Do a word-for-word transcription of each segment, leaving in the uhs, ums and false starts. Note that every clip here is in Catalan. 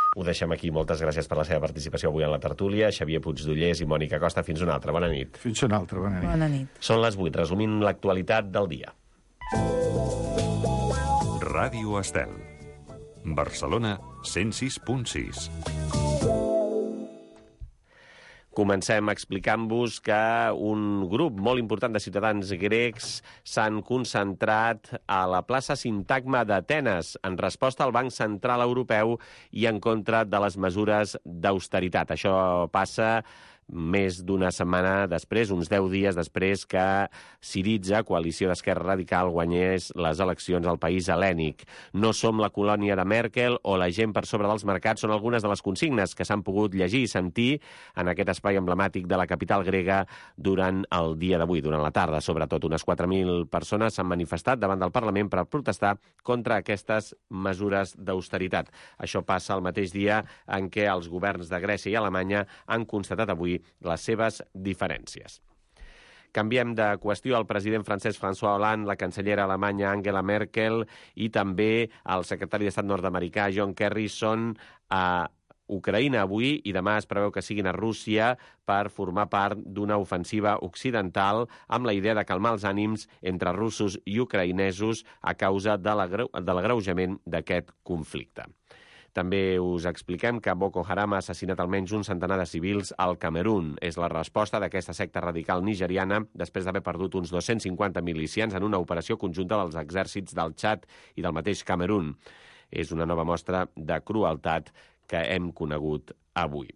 Ho deixem aquí. Moltes gràcies per la seva participació avui en la tertúlia. Xavier Puigdollers i Mònica Costa. Fins una altra. Bona nit. Fins una altra. Bona nit. Bona nit. Són les vuit. Resumint l'actualitat del dia. Ràdio Estel. Barcelona, cent sis punt sis. Comencem explicant-vos que un grup molt important de ciutadans grecs s'han concentrat a la plaça Sintagma d'Atenes en resposta al Banc Central Europeu i en contra de les mesures d'austeritat. Això passa més d'una setmana després, uns deu dies després que Syriza, coalició d'Esquerra Radical, guanyés les eleccions al país hel·lènic. No som la colònia de Merkel o la gent per sobre dels mercats són algunes de les consignes que s'han pogut llegir i sentir en aquest espai emblemàtic de la capital grega durant el dia d'avui, durant la tarda. Sobretot, unes quatre mil persones s'han manifestat davant del Parlament per protestar contra aquestes mesures d'austeritat. Això passa el mateix dia en què els governs de Grècia i Alemanya han constatat avui les seves diferències. Canviem de qüestió. El president francès François Hollande, la cancellera alemanya Angela Merkel i també el secretari d'Estat nord-americà John Kerry són a Ucraïna avui i demà es preveu que siguin a Rússia per formar part d'una ofensiva occidental amb la idea de calmar els ànims entre russos i ucraïnesos a causa de l'agreujament d'aquest conflicte. També us expliquem que Boko Haram ha assassinat almenys un centenar de civils al Camerun. És la resposta d'aquesta secta radical nigeriana després d'haver perdut uns dos-cents cinquanta milicians en una operació conjunta dels exèrcits del Txad i del mateix Camerun. És una nova mostra de crueltat que hem conegut avui.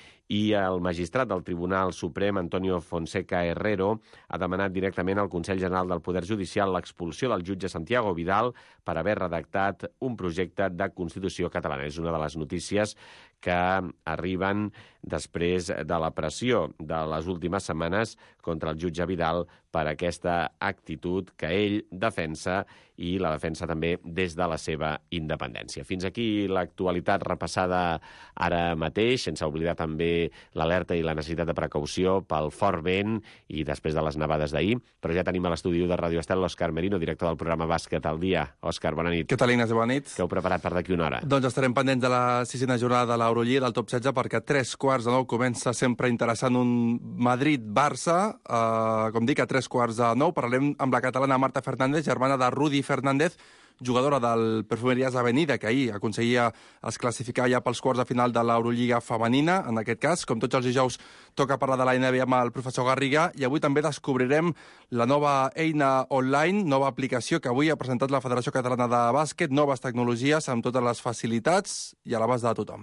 I el magistrat del Tribunal Suprem, Antonio Fonseca Herrero, ha demanat directament al Consell General del Poder Judicial l'expulsió del jutge Santiago Vidal per haver redactat un projecte de Constitució catalana. És una de les notícies que arriben després de la pressió de les últimes setmanes contra el jutge Vidal per aquesta actitud que ell defensa i la defensa també des de la seva independència. Fins aquí l'actualitat repassada ara mateix, sense oblidar també l'alerta i la necessitat de precaució pel fort vent i després de les nevades d'ahir. Però ja tenim a l'estudi de Ràdio Estel l'Òscar Merino, director del programa Bàsquet al Dia. Òscar, bona nit. Què tal, Ignasi? Bona nit. Què heu preparat per d'aquí una hora? Doncs estarem pendents de la sisena jornada de l'Eurolliga del top setze perquè a tres quarts de nou comença sempre interessant un Madrid-Barça. Uh, com dic, a tres quarts de nou parlarem amb la catalana Marta Fernández, germana de Rudi Fernández, jugadora del Perfumerías Avenida, que ahir aconseguia es classificar ja pels quarts de final de l'Eurolliga femenina. En aquest cas, com tots els dijous, toca parlar de la N B A amb el professor Garriga i avui també descobrirem la nova eina online, nova aplicació que avui ha presentat la Federació Catalana de Bàsquet, noves tecnologies amb totes les facilitats i a l'abast de tothom.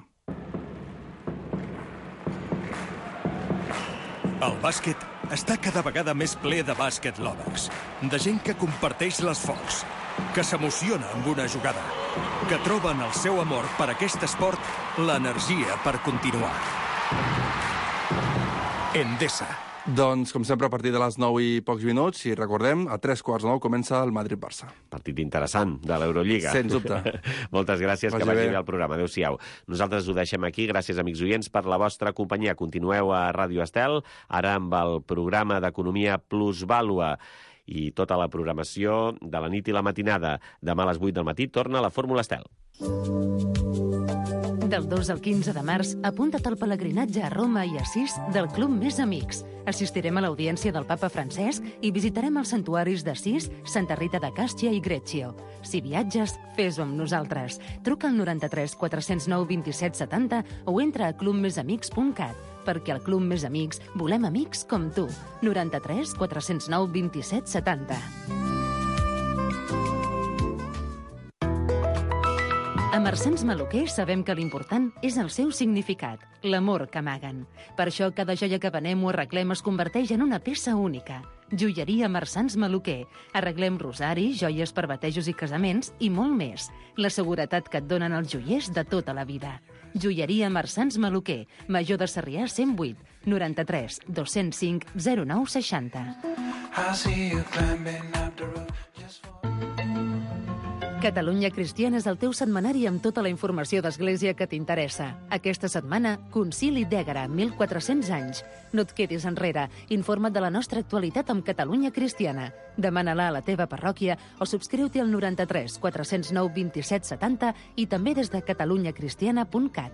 El bàsquet està cada vegada més ple de bàsquet lovers, de gent que comparteix l'esforç, que s'emociona amb una jugada, que troben el seu amor per aquest esport, l'energia per continuar. Endesa. Doncs, com sempre, a partir de les nou i pocs minuts, i recordem, a tres quarts de nou comença el Madrid-Barça. Partit interessant de l'Eurolliga. Sens dubte. Moltes gràcies, Vagi que vagi bé. bé el programa. Adéu-siau. Nosaltres ho deixem aquí. Gràcies, amics oients, per la vostra companyia. Continueu a Ràdio Estel, ara amb el programa d'Economia Plusvàlua i tota la programació de la nit i la matinada. Demà a les vuit del matí torna la Fórmula Estel. Del dos al quinze de març, apunta't al pelegrinatge a Roma i Assís del Club Més Amics. Assistirem a l'audiència del papa Francesc i visitarem els santuaris d'Assís, Santa Rita de Càstia i Greccio. Si viatges, fes-ho amb nosaltres. Truca al noranta-tres quatre-cents nou vint-i-set setanta o entra a club més amics punt cat, perquè al Club Més Amics volem amics com tu. noranta-tres quatre-cents nou vint-i-set setanta. A Marsans Maluquer sabem que l'important és el seu significat, l'amor que amaguen. Per això cada joia que venem o arreglem es converteix en una peça única. Joieria Marsans Maluquer. Arreglem rosaris, joies per batejos i casaments i molt més. La seguretat que et donen els joiers de tota la vida. Joieria Marsans Maluquer. Major de Sarrià cent vuit, noranta-tres dos-cents cinc zero nou seixanta. Catalunya Cristiana és el teu setmanari amb tota la informació d'Església que t'interessa. Aquesta setmana, Concili d'Ègara, mil quatre-cents anys. No et quedis enrere. Informa't de la nostra actualitat amb Catalunya Cristiana. Demana-la a la teva parròquia o subscriu-t'hi al noranta-tres quatre-cents nou vint-i-set setanta i també des de catalunya cristiana punt cat.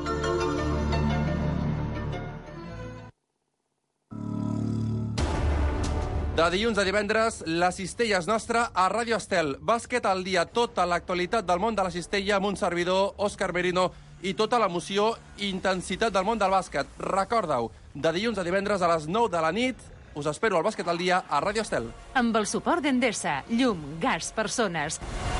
De dilluns a divendres, la cistella és nostra a Ràdio Estel. Bàsquet al dia, tota l'actualitat del món de la cistella amb un servidor, Òscar Merino, i tota l'emoció i intensitat del món del bàsquet. Recorda-ho, de dilluns a divendres a les nou de la nit, us espero al Bàsquet al dia a Ràdio Estel. Amb el suport d'Endesa, llum, gas, persones.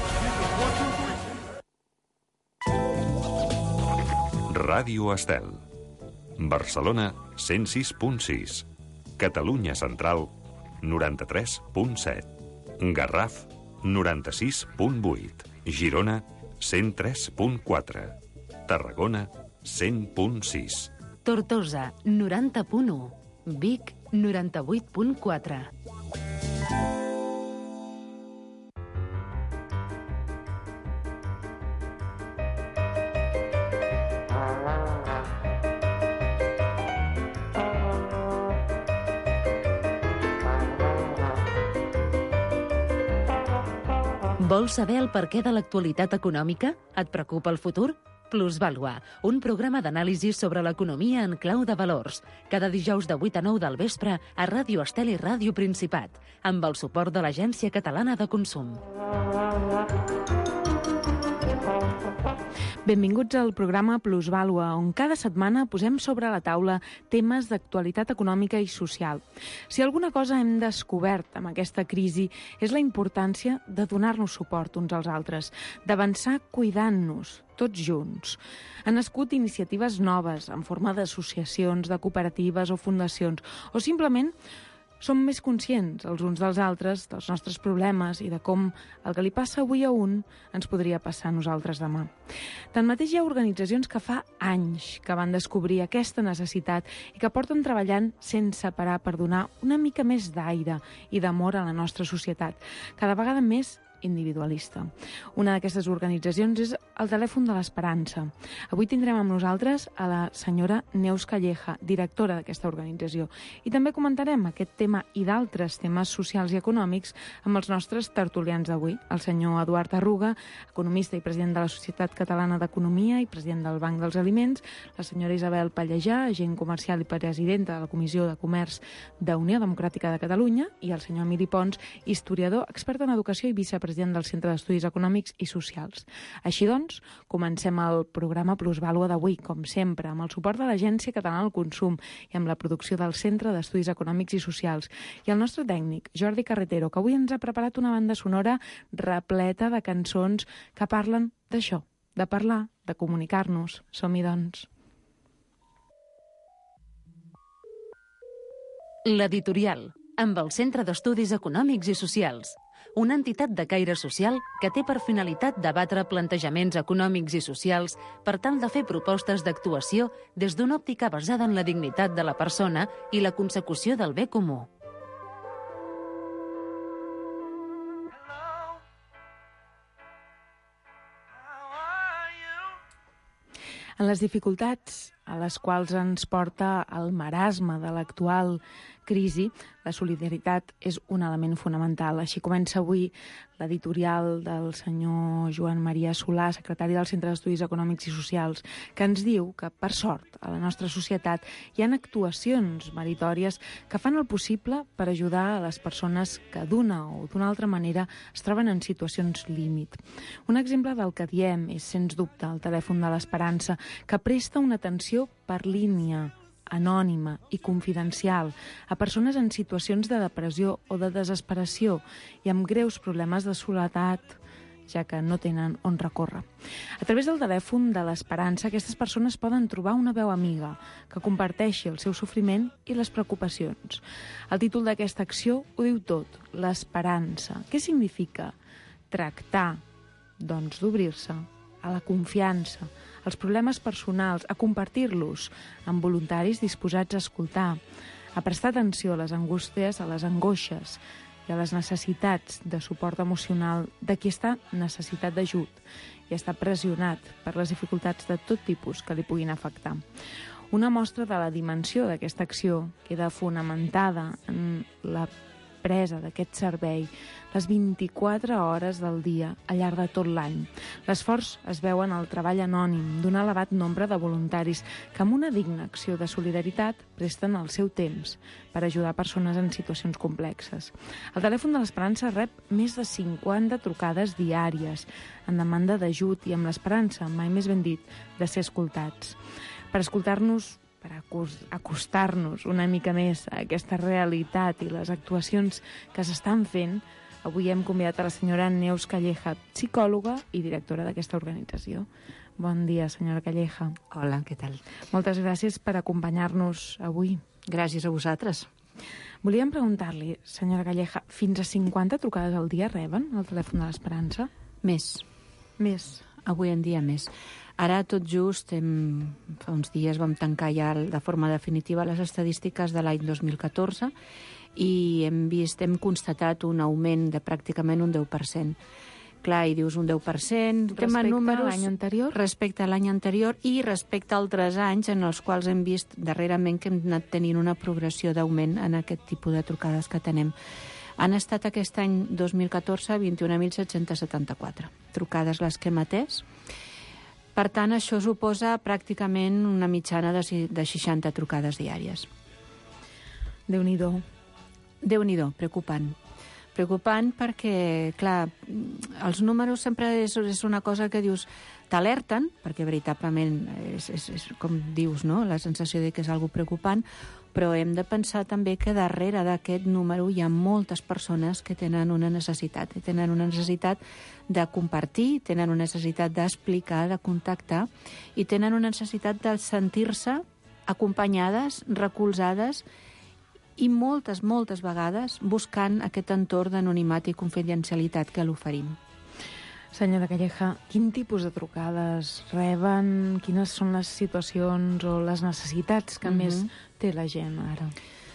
Ràdio Estel. Barcelona, cent sis punt sis. Catalunya Central, noranta-tres punt set. Garraf, noranta-sis punt vuit. Girona, cent tres punt quatre. Tarragona, cent punt sis. Tortosa, noranta punt u. Vic, noranta-vuit punt quatre. Vols saber el perquè de l'actualitat econòmica? Et preocupa el futur? Plusvàlua, un programa d'anàlisi sobre l'economia en clau de valors. Cada dijous de vuit a nou del vespre a Ràdio Estel i Ràdio Principat, amb el suport de l'Agència Catalana de Consum. Benvinguts al programa Plusvàlua, on cada setmana posem sobre la taula temes d'actualitat econòmica i social. Si alguna cosa hem descobert amb aquesta crisi és la importància de donar-nos suport uns als altres, d'avançar cuidant-nos, tots junts. Han nascut iniciatives noves, en forma d'associacions, de cooperatives o fundacions, o simplement som més conscients els uns dels altres, dels nostres problemes i de com el que li passa avui a un ens podria passar a nosaltres demà. Tanmateix hi ha organitzacions que fa anys que van descobrir aquesta necessitat i que porten treballant sense parar per donar una mica més d'aire i d'amor a la nostra societat, cada vegada més individualista. Una d'aquestes organitzacions és el Telèfon de l'Esperança. Avui tindrem amb nosaltres a la senyora Neus Calleja, directora d'aquesta organització, i també comentarem aquest tema i d'altres temes socials i econòmics amb els nostres tertulians d'avui, el senyor Eduard Arruga, economista i president de la Societat Catalana d'Economia i president del Banc dels Aliments, la senyora Isabel Pallejà, agent comercial i presidenta de la Comissió de Comerç de Unió Democràtica de Catalunya, i el senyor Emili Pons, historiador, expert en educació i vicepresident president del Centre d'Estudis Econòmics i Socials. Així doncs, comencem el programa Plusvàlua d'avui, com sempre, amb el suport de l'Agència Catalana del Consum i amb la producció del Centre d'Estudis Econòmics i Socials. I el nostre tècnic, Jordi Carretero, que avui ens ha preparat una banda sonora repleta de cançons que parlen d'això, de parlar, de comunicar-nos. Som-hi, doncs. L'editorial, amb el Centre d'Estudis Econòmics i Socials, una entitat de caire social que té per finalitat debatre plantejaments econòmics i socials per tal de fer propostes d'actuació des d'una òptica basada en la dignitat de la persona i la consecució del bé comú. En les dificultats a les quals ens porta el marasme de l'actual crisi, la solidaritat és un element fonamental. Així comença avui l'editorial del senyor Joan Maria Solà, secretari del Centre d'Estudis Econòmics i Socials, que ens diu que, per sort, a la nostra societat hi ha actuacions meritòries que fan el possible per ajudar a les persones que d'una o d'una altra manera es troben en situacions límit. Un exemple del que diem és, sens dubte, el Telèfon de l'Esperança, que presta una atenció per línia, anònima i confidencial a persones en situacions de depressió o de desesperació i amb greus problemes de soledat, ja que no tenen on recórrer. A través del Telèfon de l'Esperança, aquestes persones poden trobar una veu amiga que comparteixi el seu sofriment i les preocupacions. El títol d'aquesta acció ho diu tot, l'esperança. Què significa? Tractar, doncs, d'obrir-se a la confiança, als problemes personals, a compartir-los amb voluntaris disposats a escoltar, a prestar atenció a les angústies, a les angoixes i a les necessitats de suport emocional de qui està en necessitat d'ajut i està pressionat per les dificultats de tot tipus que li puguin afectar. Una mostra de la dimensió d'aquesta acció queda fonamentada en la presa d'aquest servei les vint-i-quatre hores del dia al llarg de tot l'any. L'esforç es veu en el treball anònim d'un elevat nombre de voluntaris que amb una digna acció de solidaritat presten el seu temps per ajudar persones en situacions complexes. El telèfon de l'Esperança rep més de cinquanta trucades diàries en demanda d'ajut i amb l'esperança, mai més ben dit, de ser escoltats. Per escoltar-nos, per acostar-nos una mica més a aquesta realitat i les actuacions que s'estan fent, avui hem convidat a la senyora Neus Calleja, psicòloga i directora d'aquesta organització. Bon dia, senyora Calleja. Hola, què tal? Moltes gràcies per acompanyar-nos avui. Gràcies a vosaltres. Volíem preguntar-li, senyora Calleja, fins a cinquanta trucades al dia reben al telèfon de l'Esperança? Més. Més. Avui en dia més. Ara, tot just, hem, fa uns dies vam tancar ja de forma definitiva les estadístiques de l'any dos mil catorze i hem vist, hem constatat un augment de pràcticament un deu per cent. Clar, i dius un deu per cent... Respecte números, a l'any anterior? Respecte a l'any anterior i respecte a altres anys en els quals hem vist darrerament que hem anat tenint una progressió d'augment en aquest tipus de trucades que tenem. Han estat aquest any dos mil catorze vint-i-un mil set-cents setanta-quatre trucades les que hem atès. Per tant, això suposa pràcticament una mitjana de, de seixanta trucades diàries. Déu-n'hi-do. Déu-n'hi-do, preocupant. Preocupant perquè, clar, els números sempre és, és una cosa que dius, t'alerten, perquè veritablement és, és, és com dius, no?, la sensació de que és algo preocupant, però hem de pensar també que darrere d'aquest número hi ha moltes persones que tenen una necessitat, i tenen una necessitat de compartir, tenen una necessitat d'explicar, de contactar, i tenen una necessitat de sentir-se acompanyades, recolzades, i moltes, moltes vegades buscant aquest entorn d'anonimat i confidencialitat que l'oferim. Senyora Calleja, quin tipus de trucades reben? Quines són les situacions o les necessitats que uh-huh. més té la gent ara?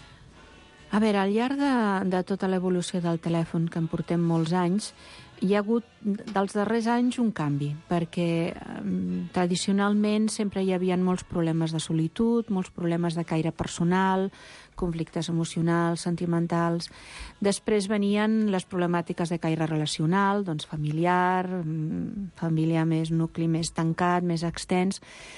A veure, al llarg de, de tota l'evolució del telèfon, que en portem molts anys, hi ha hagut, dels darrers anys, un canvi, perquè eh, tradicionalment sempre hi havia molts problemes de solitud, molts problemes de caire personal, conflictes emocionals, sentimentals. Després venien les problemàtiques de caire relacional, doncs familiar, família més nucli més tancat, més extens,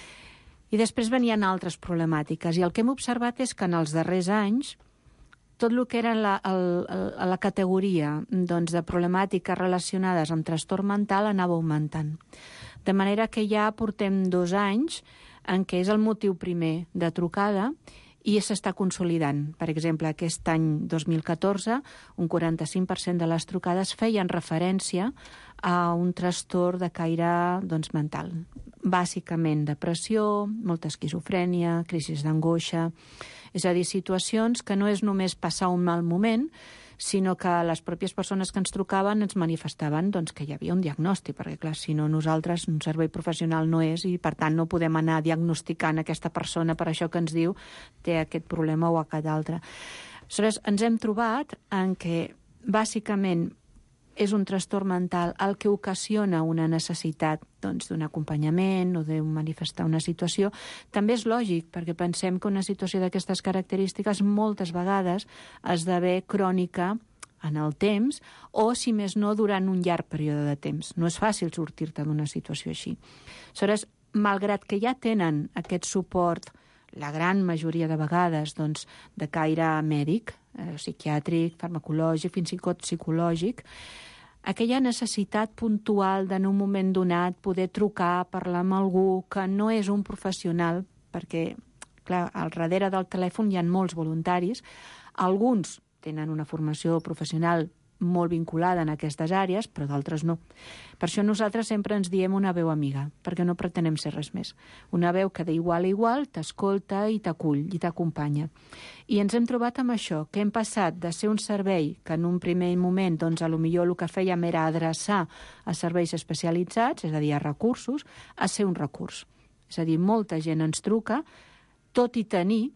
i després venien altres problemàtiques. I el que hem observat és que en els darrers anys tot el que era la, el, el, la categoria doncs, de problemàtiques relacionades amb trastorn mental anava augmentant. De manera que ja portem dos anys en què és el motiu primer de trucada i s'està consolidant. Per exemple, aquest any dos mil catorze, un quaranta-cinc per cent de les trucades feien referència a un trastorn de caire doncs, mental. Bàsicament depressió, molta esquizofrènia, crisis d'angoixa. És a dir, situacions que no és només passar un mal moment, sinó que les pròpies persones que ens trucaven ens manifestaven doncs, que hi havia un diagnòstic, perquè clar, si no nosaltres un servei professional no és i per tant no podem anar diagnosticant aquesta persona per això que ens diu té aquest problema o aquest altre. Aleshores, ens hem trobat en què bàsicament és un trastorn mental el que ocasiona una necessitat doncs, d'un acompanyament o de manifestar una situació. També és lògic, perquè pensem que una situació d'aquestes característiques moltes vegades esdevé crònica en el temps o, si més no, durant un llarg període de temps. No és fàcil sortir-te d'una situació així. Aleshores, malgrat que ja tenen aquest suport, la gran majoria de vegades, doncs, de caire mèdic, eh, psiquiàtric, farmacològic, fins i tot psicològic, aquella necessitat puntual d'en un moment donat poder trucar, parlar amb algú que no és un professional, perquè, clar, al darrere del telèfon hi ha molts voluntaris, alguns tenen una formació professional molt vinculada en aquestes àrees, però d'altres no. Per això nosaltres sempre ens diem una veu amiga, perquè no pretenem ser res més. Una veu que d'igual a igual t'escolta i t'acull i t'acompanya. I ens hem trobat amb això, que hem passat de ser un servei que en un primer moment, doncs, a lo millor el que fèiem era adreçar a serveis especialitzats, és a dir, a recursos, a ser un recurs. És a dir, molta gent ens truca, tot i tenir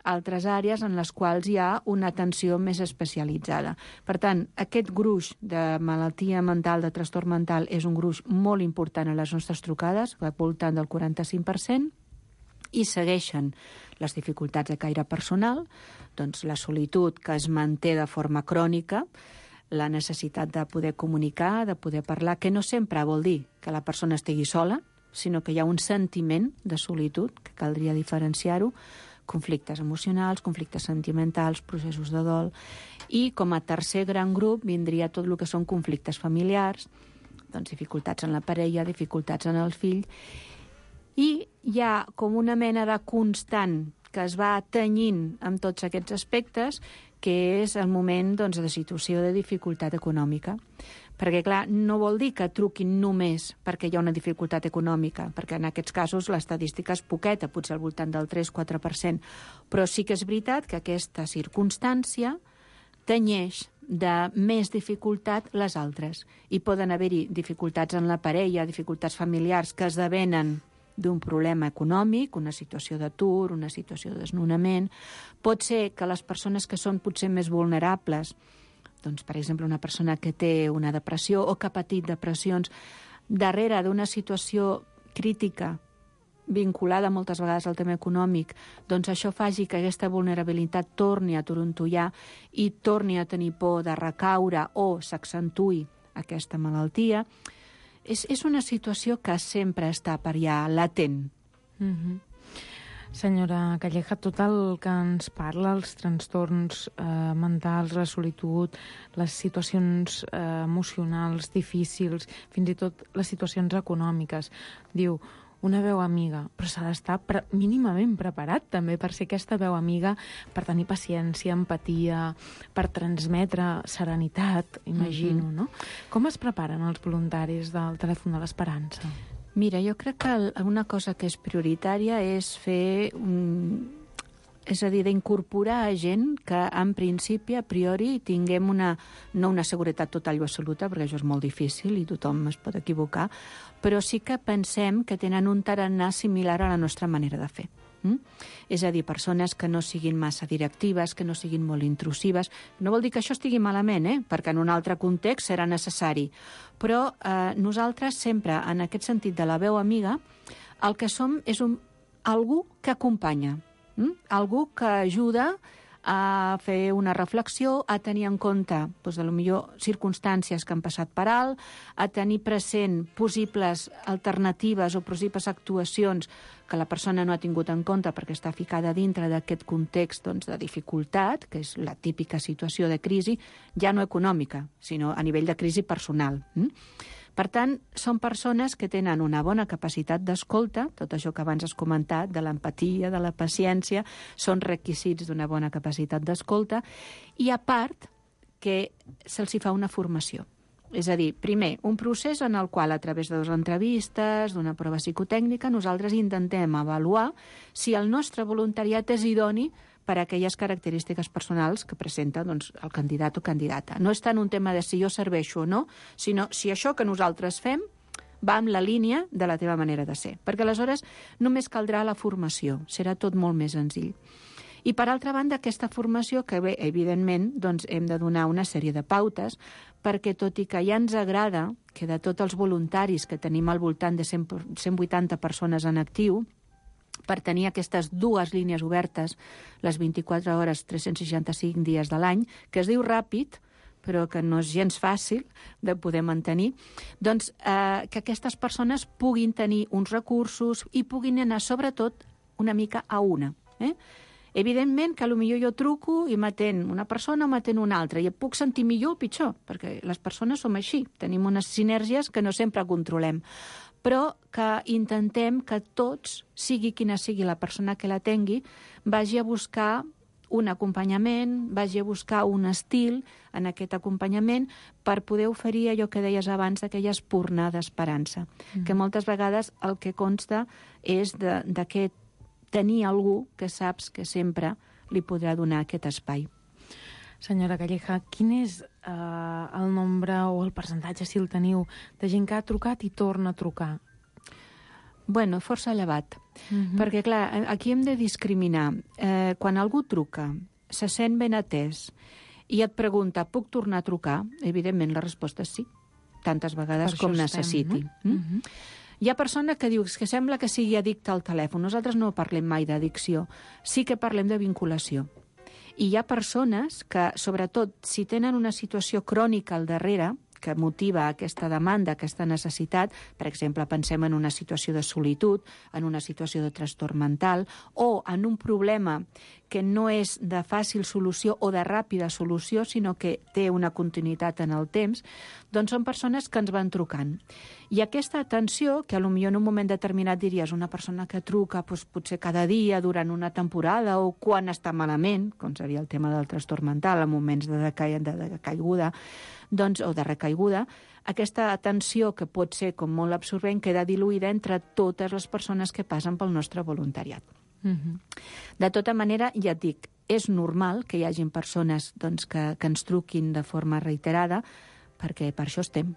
altres àrees en les quals hi ha una atenció més especialitzada. Per tant, aquest gruix de malaltia mental, de trastorn mental, és un gruix molt important a les nostres trucades, al voltant del quaranta-cinc per cent, i segueixen les dificultats de caire personal, doncs la solitud que es manté de forma crònica, la necessitat de poder comunicar, de poder parlar, que no sempre vol dir que la persona estigui sola, sinó que hi ha un sentiment de solitud, que caldria diferenciar-ho, conflictes emocionals, conflictes sentimentals, processos de dol, i com a tercer gran grup vindria tot el que són conflictes familiars, doncs dificultats en la parella, dificultats en el fill, i hi ha com una mena de constant que es va tenyint amb tots aquests aspectes, que és el moment doncs, de situació de dificultat econòmica. Perquè, clar, no vol dir que truquin només perquè hi ha una dificultat econòmica, perquè en aquests casos l'estadística és poqueta, potser al voltant del tres quatre per cent, però sí que és veritat que aquesta circumstància tenyeix de més dificultat les altres. I poden haver-hi dificultats en la parella, dificultats familiars que esdevenen d'un problema econòmic, una situació d'atur, una situació de desnonament. Pot ser que les persones que són potser més vulnerables, doncs, per exemple, una persona que té una depressió o que ha patit depressions, darrere d'una situació crítica vinculada moltes vegades al tema econòmic, doncs això faci que aquesta vulnerabilitat torni a torontollar i torni a tenir por de recaure o s'accentui aquesta malaltia. És, és una situació que sempre està per allà latent. Mm-hmm. Senyora Calleja, tot el que ens parla, els trastorns eh, mentals, la solitud, les situacions eh, emocionals difícils, fins i tot les situacions econòmiques, diu una veu amiga, però s'ha d'estar pre mínimament preparat també per ser aquesta veu amiga, per tenir paciència, empatia, per transmetre serenitat, imagino, mm-hmm. no? Com es preparen els voluntaris del Telèfon de l'Esperança? Mira, jo crec que una cosa que és prioritària és fer un... és a dir, d'incorporar a gent que, en principi, a priori, tinguem una, no una seguretat total i absoluta, perquè això és molt difícil i tothom es pot equivocar, però sí que pensem que tenen un tarannà similar a la nostra manera de fer. Mm? És a dir, persones que no siguin massa directives, que no siguin molt intrusives. No vol dir que això estigui malament, eh? Perquè en un altre context serà necessari. Però eh, nosaltres sempre, en aquest sentit de la veu amiga, el que som és un, algú que acompanya, mm? algú que ajuda a fer una reflexió, a tenir en compte doncs, de lo millor circumstàncies que han passat per alt, a tenir present possibles alternatives o possibles actuacions que la persona no ha tingut en compte perquè està ficada dintre d'aquest context doncs, de dificultat, que és la típica situació de crisi, ja no econòmica, sinó a nivell de crisi personal. Mm? Per tant, són persones que tenen una bona capacitat d'escolta, tot això que abans has comentat, de l'empatia, de la paciència, són requisits d'una bona capacitat d'escolta, i a part que se'ls fa una formació. És a dir, primer, un procés en el qual, a través de dues entrevistes, d'una prova psicotècnica, nosaltres intentem avaluar si el nostre voluntariat és idoni per a aquelles característiques personals que presenta doncs, el candidat o candidata. No és tant un tema de si jo serveixo o no, sinó si això que nosaltres fem va en la línia de la teva manera de ser. Perquè aleshores només caldrà la formació, serà tot molt més senzill. I per altra banda, aquesta formació, que bé, evidentment, doncs, hem de donar una sèrie de pautes, perquè tot i que ja ens agrada que de tots els voluntaris que tenim al voltant de cent vuitanta persones en actiu, per tenir aquestes dues línies obertes les vint-i-quatre hores, tres-cents seixanta-cinc dies de l'any, que es diu ràpid, però que no és gens fàcil de poder mantenir, doncs eh, que aquestes persones puguin tenir uns recursos i puguin anar, sobretot, una mica a una. Eh? Evidentment que potser jo truco i m'atén una persona o m'atén una altra, i et puc sentir millor o pitjor, perquè les persones som així, tenim unes sinergies que no sempre controlem, però que intentem que tots, sigui quina sigui la persona que la tingui, vagi a buscar un acompanyament, vagi a buscar un estil en aquest acompanyament per poder oferir allò que deies abans, aquella espurna d'esperança, mm. que moltes vegades el que consta és de, de que tenir algú que saps que sempre li podrà donar aquest espai. Senyora Calleja, quin és eh, el nombre o el percentatge, si el teniu, de gent que ha trucat i torna a trucar? Bueno, força elevat. Mm-hmm. Perquè, clar, aquí hem de discriminar. Eh, quan algú truca, se sent ben atès i et pregunta, puc tornar a trucar? Evidentment, la resposta és sí, tantes vegades com necessiti. Estem, no? Mm? Mm-hmm. Hi ha persona que diu que sembla que sigui addicte al telèfon. Nosaltres no parlem mai d'addicció, sí que parlem de vinculació. I hi ha persones que, sobretot, si tenen una situació crònica al darrere, que motiva aquesta demanda, aquesta necessitat, per exemple, pensem en una situació de solitud, en una situació de trastorn mental, o en un problema que no és de fàcil solució o de ràpida solució, sinó que té una continuïtat en el temps, doncs són persones que ens van trucant. I aquesta atenció, que potser en un moment determinat diries una persona que truca doncs, potser cada dia durant una temporada o quan està malament, com seria el tema del trastorn mental, en moments de, deca... de decaiguda, doncs, o de recaiguda, aquesta atenció, que pot ser com molt absorbent, queda diluïda entre totes les persones que passen pel nostre voluntariat. Mm-hmm. De tota manera, ja et dic, és normal que hi hagin persones doncs, que, que ens truquin de forma reiterada, perquè per això estem.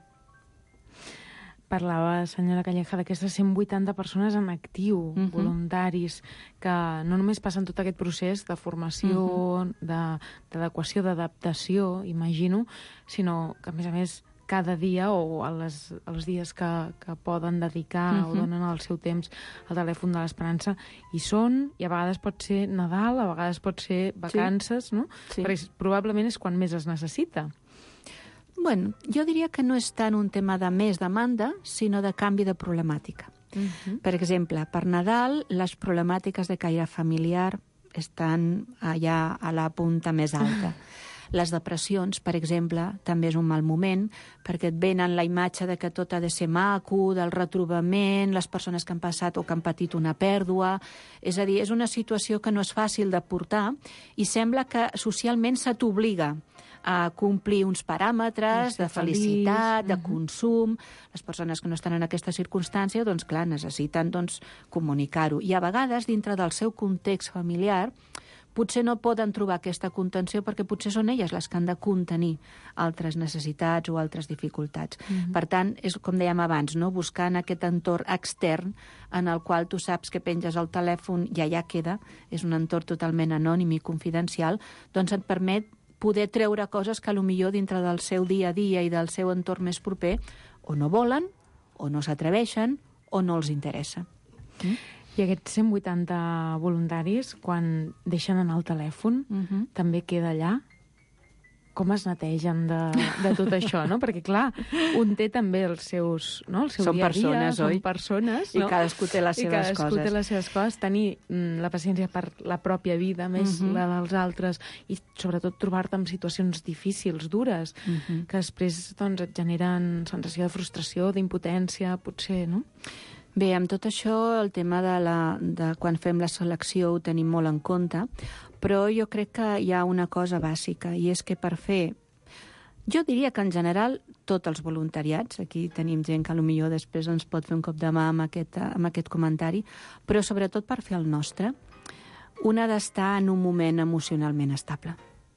Parlava, senyora Calleja, d'aquestes cent vuitanta persones en actiu, uh-huh. voluntaris, que no només passen tot aquest procés de formació, uh-huh. d'adequació, d'adaptació, imagino, sinó que, a més a més, cada dia o a les, als dies que, que poden dedicar uh-huh. o donen el seu temps al telèfon de l'Esperança, hi són, i a vegades pot ser Nadal, a vegades pot ser vacances, sí. no? Sí. Perquè probablement és quan més es necessita. Bueno, jo diria que no és tant un tema de més demanda, sinó de canvi de problemàtica. Uh-huh. Per exemple, per Nadal, les problemàtiques de caire familiar estan allà a la punta més alta. Les depressions, per exemple, també és un mal moment, perquè et venen la imatge de que tot ha de ser maco, del retrobament, les persones que han passat o que han patit una pèrdua. És a dir, és una situació que no és fàcil de portar i sembla que socialment se t'obliga a complir uns paràmetres de felicitat, feliç. de consum. Les persones que no estan en aquesta circumstància, doncs clar, necessiten doncs, comunicar-ho. I a vegades, dintre del seu context familiar, potser no poden trobar aquesta contenció perquè potser són elles les que han de contenir altres necessitats o altres dificultats. Mm-hmm. Per tant, és com dèiem abans, no? Buscar en aquest entorn extern en el qual tu saps que penges el telèfon i allà queda, és un entorn totalment anònim i confidencial, doncs et permet poder treure coses que potser dintre del seu dia a dia i del seu entorn més proper o no volen, o no s'atreveixen, o no els interessa. Mm? I aquests cent vuitanta voluntaris, quan deixen anar el telèfon, Uh-huh. també queda allà? Com es netegen de, de tot això, no? Perquè, clar, un té també els seus, no? el seu Són dia a dia, persones, oi? són persones, I no? cadascú té les I seves cadascú coses. té les seves coses. Tenir mm, la paciència per la pròpia vida, més Mhm. la dels altres, i sobretot trobar-te en situacions difícils, dures, Mhm. que després doncs, et generen sensació de frustració, d'impotència, potser, no? Bé, amb tot això, el tema de, la, de quan fem la selecció ho tenim molt en compte, però jo crec que hi ha una cosa bàsica, i és que per fer... Jo diria que en general tots els voluntariats, aquí tenim gent que potser després ens pot fer un cop de mà amb aquest, amb aquest comentari, però sobretot per fer el nostre, un ha d'estar en un moment emocionalment estable.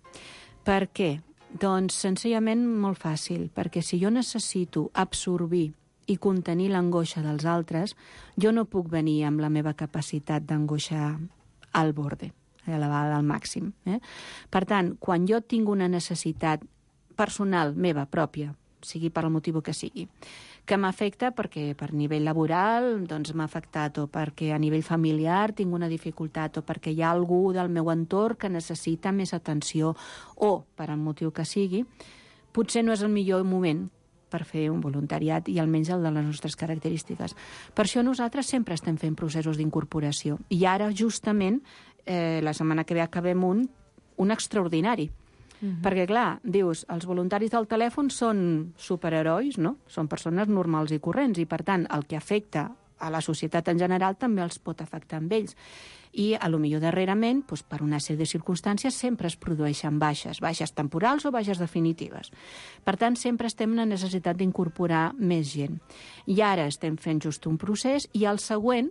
Per què? Doncs senzillament molt fàcil, perquè si jo necessito absorbir i contenir l'angoixa dels altres, jo no puc venir amb la meva capacitat d'angoixa al borde, elevada al màxim. Eh? Per tant, quan jo tinc una necessitat personal, meva, pròpia, sigui per el motiu que sigui, que m'afecta perquè per nivell laboral doncs m'ha afectat, o perquè a nivell familiar tinc una dificultat, o perquè hi ha algú del meu entorn que necessita més atenció, o per el motiu que sigui, potser no és el millor moment per fer un voluntariat, i almenys el de les nostres característiques. Per això nosaltres sempre estem fent processos d'incorporació. I ara, justament, eh, la setmana que ve acabem un, un extraordinari. Mm-hmm. Perquè, clar, dius, els voluntaris del telèfon són superherois, no? Són persones normals i corrents, i, per tant, el que afecta a la societat en general també els pot afectar amb ells. I, a lo millor darrerament, doncs, per una sèrie de circumstàncies, sempre es produeixen baixes, baixes temporals o baixes definitives. Per tant, sempre estem en la necessitat d'incorporar més gent. I ara estem fent just un procés, i el següent,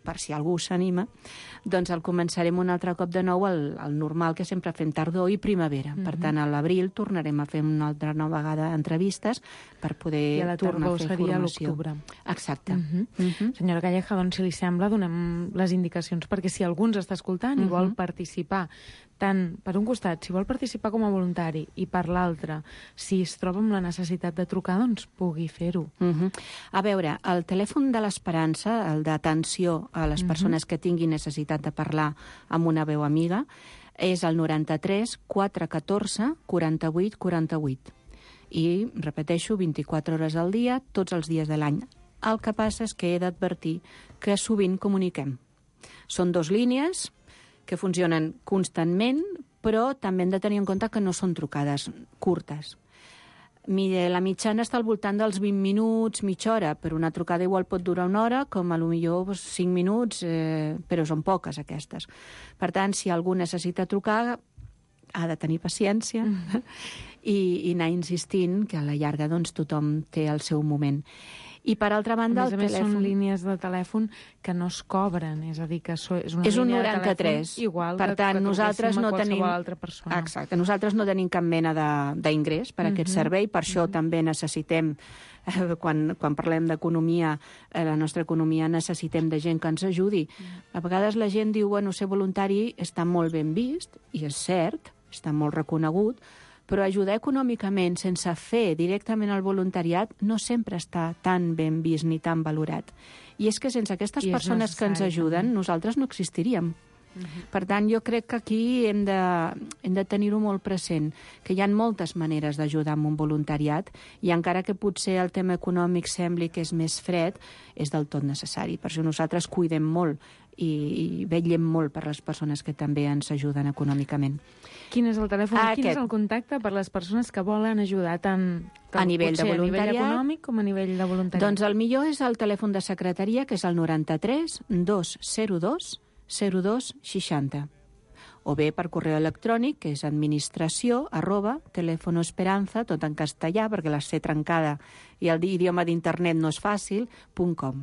per si algú s'anima, doncs el començarem un altre cop de nou el, el normal que sempre fem tardor i primavera. Mm-hmm. Per tant, a l'abril tornarem a fer una altra nova vegada entrevistes per poder I a la tornar a fer seria informació. l'octubre. Exacte. Mm-hmm. Mm-hmm. Senyora Calleja, doncs, si li sembla, donem les indicacions, perquè si algú ens està escoltant mm-hmm. i vol participar, tant per un costat, si vol participar com a voluntari, i per l'altre, si es troba amb la necessitat de trucar, doncs pugui fer-ho. Mm-hmm. A veure, el telèfon de l'Esperança, el d'atenció a les persones mm-hmm. que tinguin necessitat de parlar amb una veu amiga, és el noranta-tres quatre catorze quaranta-vuit quaranta-vuit. I, repeteixo, vint-i-quatre hores al dia, tots els dies de l'any. El que passa és que he d'advertir que sovint comuniquem. Són dues línies que funcionen constantment, però també hem de tenir en compte que no són trucades curtes. La mitjana està al voltant dels vint minuts, mitja hora, però una trucada igual pot durar una hora, com a lo millor cinc minuts, eh, però són poques aquestes. Per tant, si algú necessita trucar, ha de tenir paciència mm. i, i anar insistint, que a la llarga doncs, tothom té el seu moment. I per altra banda, a més a el més telèfon... són línies de telèfon que no es cobren, és a dir, que és una és un línia noranta-tres. de telèfon igual per tant, que, que nosaltres no tenim altra persona. Exacte, nosaltres no tenim cap mena d'ingrés per a aquest uh-huh. servei, per això uh-huh. també necessitem, eh, quan, quan parlem d'economia, eh, la nostra economia necessitem de gent que ens ajudi. Uh-huh. A vegades la gent diu, bueno, ser voluntari està molt ben vist, i és cert, està molt reconegut, però ajudar econòmicament sense fer directament el voluntariat no sempre està tan ben vist ni tan valorat. I és que sense aquestes persones que ens ajuden, també. Nosaltres no existiríem. Uh-huh. Per tant, jo crec que aquí hem de, hem de tenir-ho molt present, que hi ha moltes maneres d'ajudar amb un voluntariat i encara que potser el tema econòmic sembli que és més fred, és del tot necessari. Per això nosaltres cuidem molt i, i vetllem molt per les persones que també ens ajuden econòmicament. Quin és el telèfon? Ah, Quin aquest. és el contacte per les persones que volen ajudar tant que a nivell de voluntariat, a nivell econòmic com a nivell de voluntariat? Doncs el millor és el telèfon de secretaria, que és el noranta-tres dos zero dos zero dos seixanta. O bé per correu electrònic, que és administració arroba telefonoesperanza, tot en castellà, perquè la C trencada i el idioma d'internet no és fàcil, punt com.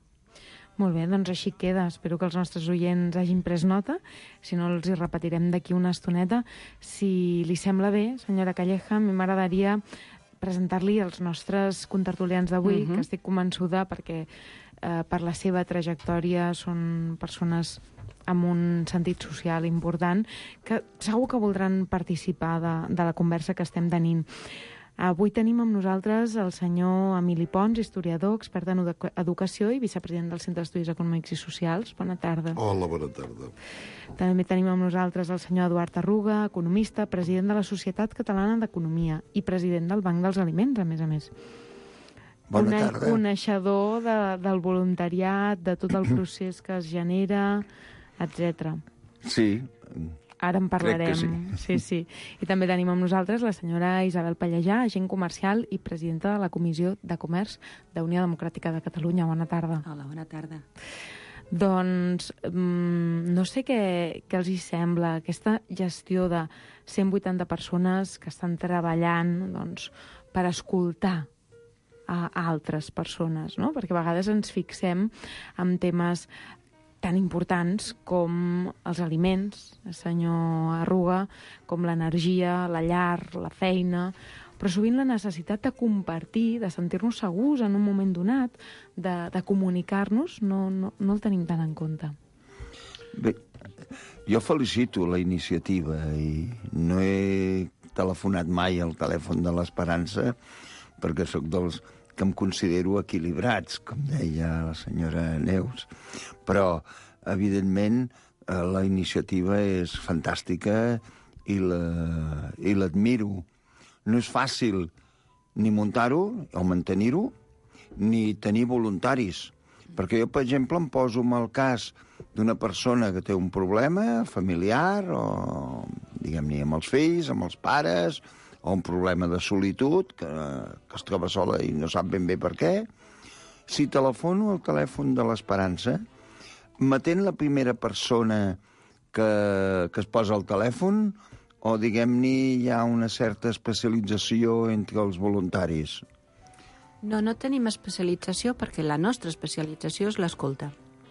Molt bé, doncs així queda. Espero que els nostres oients hagin pres nota. Si no, els hi repetirem d'aquí una estoneta. Si li sembla bé, senyora Calleja, a mi m'agradaria presentar-li els nostres contertulians d'avui, uh-huh. que estic convençuda perquè eh, per la seva trajectòria són persones amb un sentit social important, que segur que voldran participar de, de la conversa que estem tenint. Avui tenim amb nosaltres el senyor Emili Pons, historiador, expert en educació i vicepresident del Centre d'Estudis Econòmics i Socials. Bona tarda. Hola, bona tarda. També tenim amb nosaltres el senyor Eduard Arruga, economista, president de la Societat Catalana d'Economia i president del Banc dels Aliments, a més a més. Bona Una, tarda. Coneixedor de, del voluntariat, de tot el procés que es genera, etcètera. Sí. Ara en parlarem. Sí. sí, sí. I també tenim amb nosaltres la senyora Isabel Pallejà, agent comercial i presidenta de la Comissió de Comerç de Unió Democràtica de Catalunya. Bona tarda. Hola, bona tarda. Doncs mmm, no sé què, què els hi sembla aquesta gestió de cent vuitanta persones que estan treballant doncs, per escoltar a, a altres persones, no? Perquè a vegades ens fixem en temes tan importants com els aliments, el senyor Arruga, com l'energia, la llar, la feina, però sovint la necessitat de compartir, de sentir-nos segurs en un moment donat, de, de comunicar-nos, no, no, no el tenim tan en compte. Bé, jo felicito la iniciativa i no he telefonat mai al telèfon de l'Esperança perquè sóc dels que em considero equilibrats, com deia la senyora Neus. Però, evidentment, la iniciativa és fantàstica i l'admiro. No és fàcil ni muntar-ho o mantenir-ho, ni tenir voluntaris. Perquè jo, per exemple, em poso en el cas d'una persona que té un problema familiar o, diguem-ne, amb els fills, amb els pares, o un problema de solitud, que, que es troba sola i no sap ben bé per què. Si telefono al telèfon de l'Esperança, m'atén la primera persona que, que es posa al telèfon o, diguem-ne, hi ha una certa especialització entre els voluntaris? No, no tenim especialització perquè la nostra especialització és l'escolta.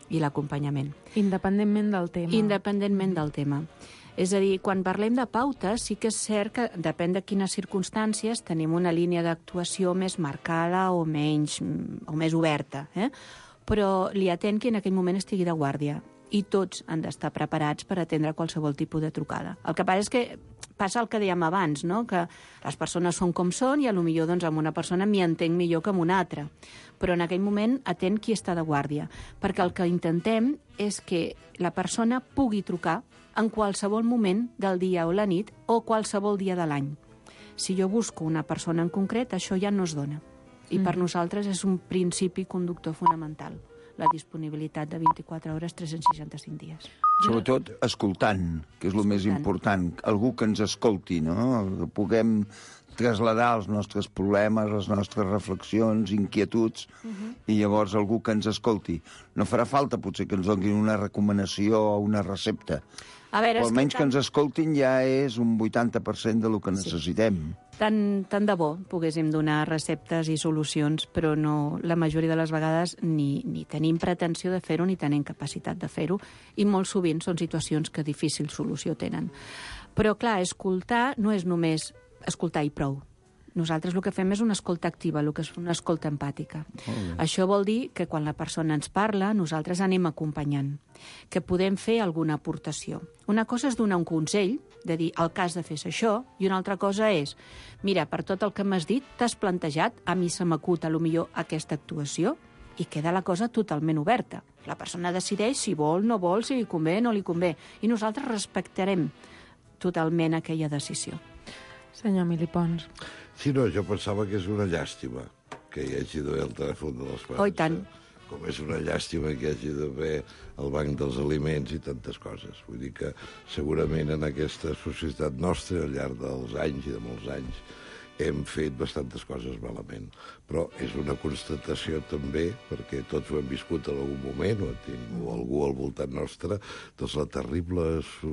i l'acompanyament. Independentment del tema. Independentment del tema. És a dir, quan parlem de pautes, sí que és cert que depèn de quines circumstàncies tenim una línia d'actuació més marcada o menys, o més oberta, eh? Però li atén qui en aquell moment estigui de guàrdia i tots han d'estar preparats per atendre qualsevol tipus de trucada. El que passa és que passa el que dèiem abans, no? Que les persones són com són i potser doncs, amb una persona m'hi entenc millor que amb una altra. Però en aquell moment atén qui està de guàrdia, perquè el que intentem és que la persona pugui trucar en qualsevol moment del dia o la nit o qualsevol dia de l'any. Si jo busco una persona en concret, això ja no es dona. I mm. per nosaltres és un principi conductor fonamental, la disponibilitat de vint-i-quatre hores, tres-cents seixanta-cinc dies. Sobretot escoltant, que és el més important. Algú que ens escolti, no? Que puguem traslladar els nostres problemes, les nostres reflexions, inquietuds, uh-huh. i llavors algú que ens escolti. No farà falta, potser, que ens donin una recomanació o una recepta. A veure, o almenys que ens escoltin ja és un vuitanta per cent del que necessitem. Sí. Tant, tant de bo poguéssim donar receptes i solucions, però no, la majoria de les vegades ni, ni tenim pretensió de fer-ho ni tenim capacitat de fer-ho, i molt sovint són situacions que difícil solució tenen. Però, clar, escoltar no és només escoltar i prou. Nosaltres el que fem és una escolta activa, el que és una escolta empàtica. Oh, Això vol dir que quan la persona ens parla, nosaltres anem acompanyant, que podem fer alguna aportació. Una cosa és donar un consell, de dir, el cas de fer això, i una altra cosa és, mira, per tot el que m'has dit, t'has plantejat, a mi se m'acut a lo millor aquesta actuació, i queda la cosa totalment oberta. La persona decideix si vol, no vol, si li convé, no li convé, i nosaltres respectarem totalment aquella decisió. Senyor Emili Pons. Sí, no, jo pensava que és una llàstima que hi hagi d'haver el telèfon de l'Esperança. Oh, i tant. Com és una llàstima que hi hagi d'haver el banc dels aliments i tantes coses. Vull dir que segurament en aquesta societat nostra, al llarg dels anys i de molts anys, hem fet bastantes coses malament. Però és una constatació també, perquè tots ho hem viscut en algun moment, o, o algú al voltant nostre, doncs la terrible,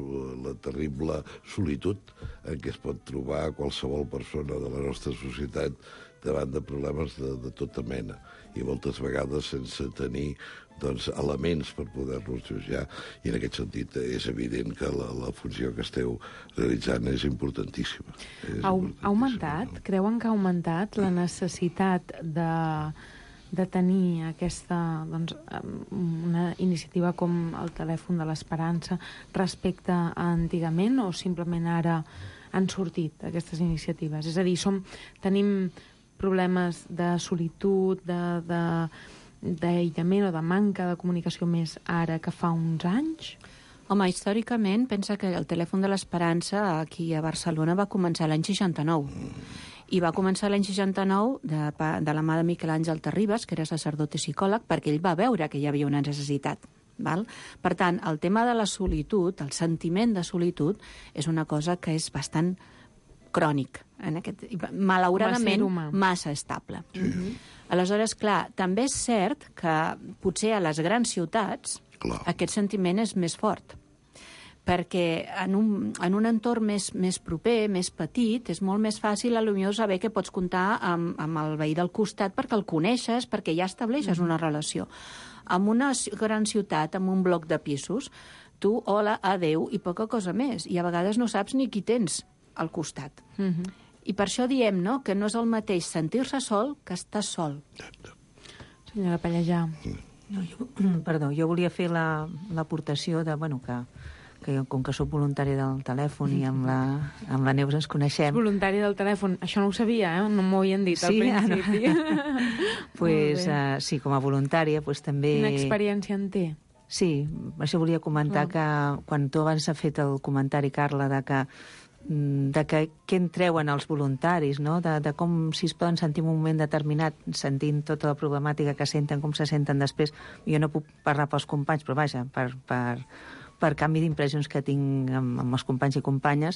la terrible solitud en què es pot trobar qualsevol persona de la nostra societat davant de problemes de, de tota mena, i moltes vegades sense tenir doncs, elements per poder-los jutjar, i en aquest sentit és evident que la, la funció que esteu realitzant és importantíssima. És ha, importantíssima. ha augmentat? No? Creuen que ha augmentat la necessitat de, de tenir aquesta, doncs, una iniciativa com el telèfon de l'Esperança respecte a antigament, o simplement ara han sortit aquestes iniciatives? És a dir, som, tenim problemes de solitud, de... de d'aïllament o de manca de comunicació més ara que fa uns anys? Home, històricament, pensa que el telèfon de l'Esperança aquí a Barcelona va començar l'any seixanta-nou. I va començar l'any seixanta-nou de, de la mà de Miquel Àngel Terribas, que era sacerdot i psicòleg, perquè ell va veure que hi havia una necessitat. Val? Per tant, el tema de la solitud, el sentiment de solitud, és una cosa que és bastant crònic, en aquest, malauradament massa estable. Sí. Mm-hmm. Aleshores, clar, també és cert que potser a les grans ciutats clar. Aquest sentiment és més fort, perquè en un, en un entorn més, més proper, més petit, és molt més fàcil a lo millor saber que pots comptar amb, amb el veí del costat perquè el coneixes, perquè ja estableixes mm-hmm. una relació. En una gran ciutat, en un bloc de pisos, tu, hola, adeu i poca cosa més, i a vegades no saps ni qui tens al costat. Mm-hmm. I per això diem, no?, que no és el mateix sentir-se sol que estar sol. Senyora Pallejà. No, jo, perdó, jo volia fer l'aportació la, de, bueno, que, que jo, com que soc voluntària del telèfon i amb la, amb la Neus ens coneixem... És voluntària del telèfon. Això no ho sabia, eh? No m'ho havien dit sí, al principi. No. pues, uh, sí, com a voluntària, pues, també... Quina experiència en té? Sí, això volia comentar oh. que quan tu abans has fet el comentari, Carla, de que de que, què en treuen els voluntaris, no? de, de com si es poden sentir en un moment determinat sentint tota la problemàtica que senten, com se senten després. Jo no puc parlar pels companys, però vaja, per, per, per canvi d'impressions que tinc amb, amb els companys i companyes,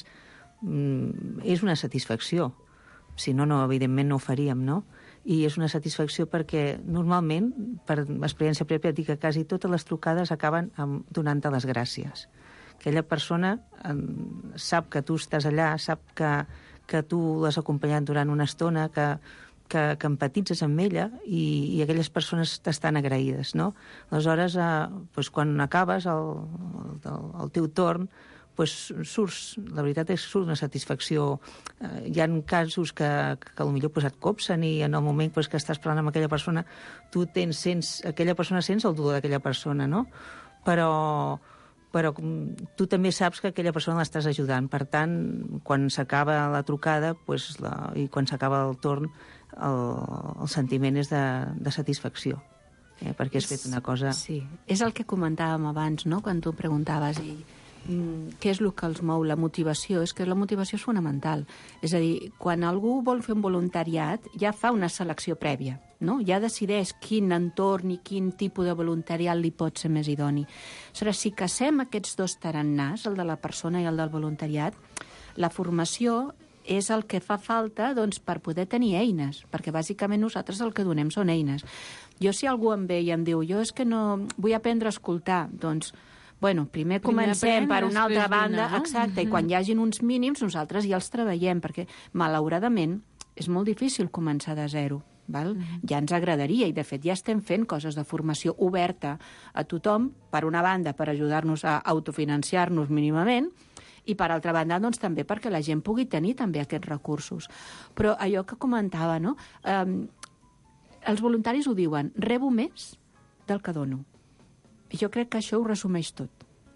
mm, és una satisfacció. Si no, no, evidentment no ho faríem, no? I és una satisfacció perquè normalment, per experiència pròpia, dic que quasi totes les trucades acaben amb, donant-te les gràcies. Aquella persona eh, sap que tu estàs allà, sap que, que tu l'has acompanyat durant una estona, que que, que empatitzes amb ella i, i aquelles persones t'estan agraïdes, no? Aleshores, eh, doncs quan acabes el, el, el teu torn, doncs surts, la veritat és que surt una satisfacció. Eh, hi ha casos que, que potser pues, et copsen i en el moment pues, que estàs parlant amb aquella persona, tu tens, sents, aquella persona sents el dolor d'aquella persona, no? Però, però tu també saps que aquella persona l'estàs ajudant. Per tant, quan s'acaba la trucada pues, la, i quan s'acaba el torn, el, el sentiment és de, de satisfacció. Eh, perquè has fet una cosa... Sí, és el que comentàvem abans, no?, quan tu preguntaves i què és el que els mou, la motivació? És que la motivació és fonamental. És a dir, quan algú vol fer un voluntariat, ja fa una selecció prèvia, no? Ja decideix quin entorn i quin tipus de voluntariat li pot ser més idoni. Aleshores, si casem aquests dos tarannàs, el de la persona i el del voluntariat, la formació és el que fa falta doncs, per poder tenir eines, perquè bàsicament nosaltres el que donem són eines. Jo, si algú em ve i em diu jo és que no vull aprendre a escoltar, doncs bueno, primer, primer comencem aprèn, per una altra banda, no? Exacte, i quan hi hagin uns mínims nosaltres ja els treballem, perquè malauradament és molt difícil començar de zero. Val? Uh-huh. Ja ens agradaria, i de fet ja estem fent coses de formació oberta a tothom, per una banda per ajudar-nos a autofinanciar-nos mínimament, i per altra banda doncs, també perquè la gent pugui tenir també aquests recursos. Però allò que comentava, no? Um, els voluntaris ho diuen, rebo més del que dono. I jo crec que això ho resumeix tot.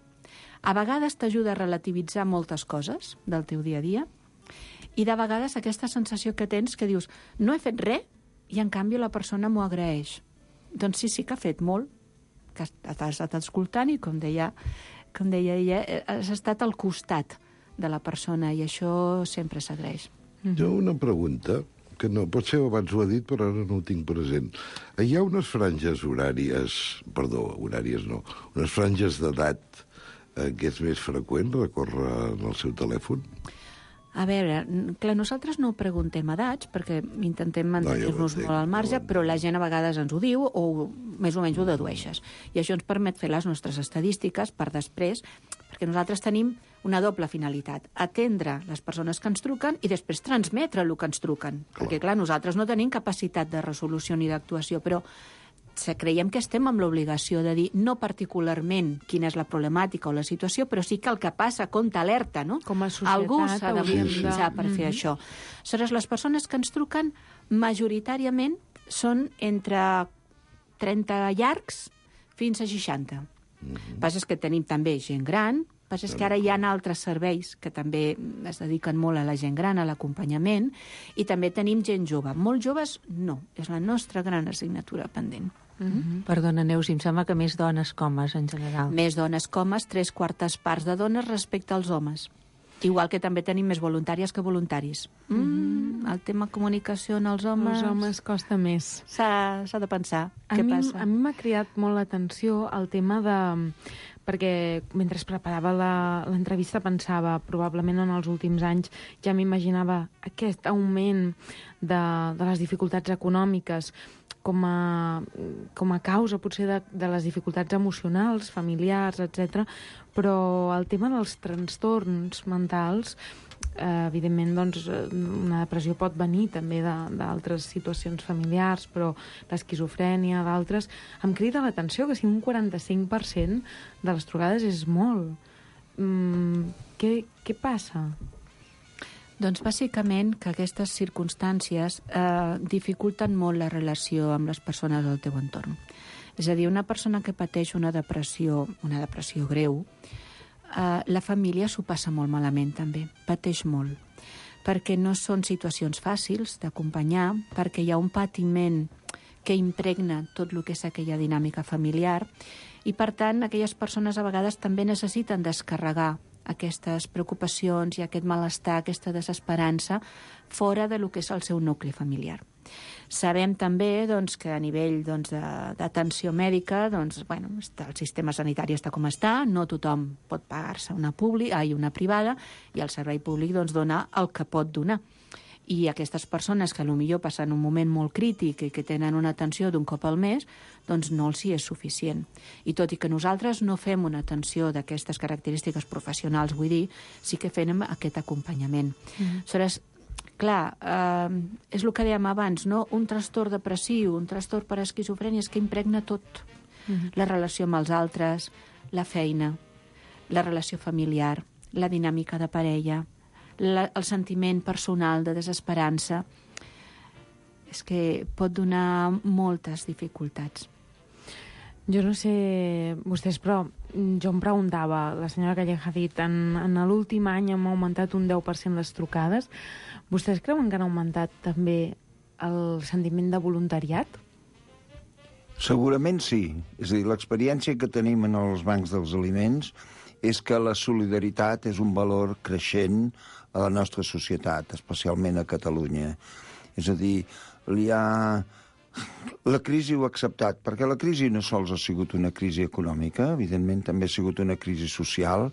A vegades t'ajuda a relativitzar moltes coses del teu dia a dia i de vegades aquesta sensació que tens que dius no he fet res i en canvi la persona m'ho agraeix. Doncs sí, sí que ha fet molt, que has estat escoltant i com deia, com deia ella, has estat al costat de la persona i això sempre s'agraeix. Jo una pregunta que no, potser abans ho ha dit, però ara no ho tinc present. Hi ha unes franges horàries, perdó, horàries no, unes franges d'edat eh, que és més freqüent recórrer en el seu telèfon? A veure, clar, nosaltres no preguntem edats, perquè intentem mantenir-nos no, ja molt al marge, no, però la gent a vegades ens ho diu o més o menys ho dedueixes. I això ens permet fer les nostres estadístiques per després, perquè nosaltres tenim una doble finalitat, atendre les persones que ens truquen i després transmetre el que ens truquen. Clar. Perquè, clar, nosaltres no tenim capacitat de resolució ni d'actuació, però creiem que estem amb l'obligació de dir no particularment quina és la problemàtica o la situació, però sí que el que passa compta alerta, no? Com a societat algú s'ha de mobilitzar de... per fer mm-hmm. això. Aleshores, les persones que ens truquen majoritàriament són entre trenta llargs fins a seixanta. Mm-hmm. Passa que tenim també gent gran, passa que ara hi ha altres serveis que també es dediquen molt a la gent gran, a l'acompanyament, i també tenim gent jove. Molt joves, no. És la nostra gran assignatura pendent. Mm-hmm. Perdona, Neus, em sembla que més dones que homes, en general. Més dones que homes, tres quartes parts de dones respecte als homes. Igual que també tenim més voluntàries que voluntaris. Mm, el tema comunicació en els homes... Els homes costa més. S'ha de pensar a què mi, passa. A mi m'ha cridat molt l'atenció el tema de... perquè mentre es preparava l'entrevista pensava, probablement en els últims anys ja m'imaginava aquest augment de, de les dificultats econòmiques com a, com a causa potser de, de les dificultats emocionals, familiars, etcètera. Però el tema dels trastorns mentals, eh, evidentment, doncs, una depressió pot venir també d'altres situacions familiars, però l'esquizofrènia, d'altres... Em crida l'atenció que si un quaranta-cinc per cent de les trucades és molt. Mm, què, què passa? Doncs bàsicament que aquestes circumstàncies eh, dificulten molt la relació amb les persones del teu entorn. És a dir, una persona que pateix una depressió, una depressió greu, eh, la família s'ho passa molt malament també, pateix molt, perquè no són situacions fàcils d'acompanyar, perquè hi ha un patiment que impregna tot el que és aquella dinàmica familiar i, per tant, aquelles persones a vegades també necessiten descarregar aquestes preocupacions i aquest malestar, aquesta desesperança, fora de lo que és el seu nucli familiar. Sabem també doncs, que a nivell doncs, d'atenció mèdica doncs, bueno, el sistema sanitari està com està, no tothom pot pagar-se una, publi, ai, una privada i el servei públic doncs, dona el que pot donar. I aquestes persones que potser passen un moment molt crític i que tenen una atenció d'un cop al mes, doncs no els hi és suficient. I tot i que nosaltres no fem una atenció d'aquestes característiques professionals, vull dir, sí que fem aquest acompanyament. Mm. Aleshores, clar, eh, és el que dèiem abans, no? Un trastorn depressiu, un trastorn per esquizofrènia, és que impregna tot. Mm-hmm. La relació amb els altres, la feina, la relació familiar, la dinàmica de parella, la, el sentiment personal de desesperança. És que pot donar moltes dificultats. Jo no sé vostès, però jo em preguntava, la senyora Calleja ha dit, en, en l'últim any hem augmentat un deu per cent les trucades. Vostès creuen que han augmentat també el sentiment de voluntariat? Segurament sí. És a dir, l'experiència que tenim en els bancs dels aliments és que la solidaritat és un valor creixent a la nostra societat, especialment a Catalunya. És a dir, hi ha... La crisi ho ha acceptat, perquè la crisi no sols ha sigut una crisi econòmica, evidentment també ha sigut una crisi social,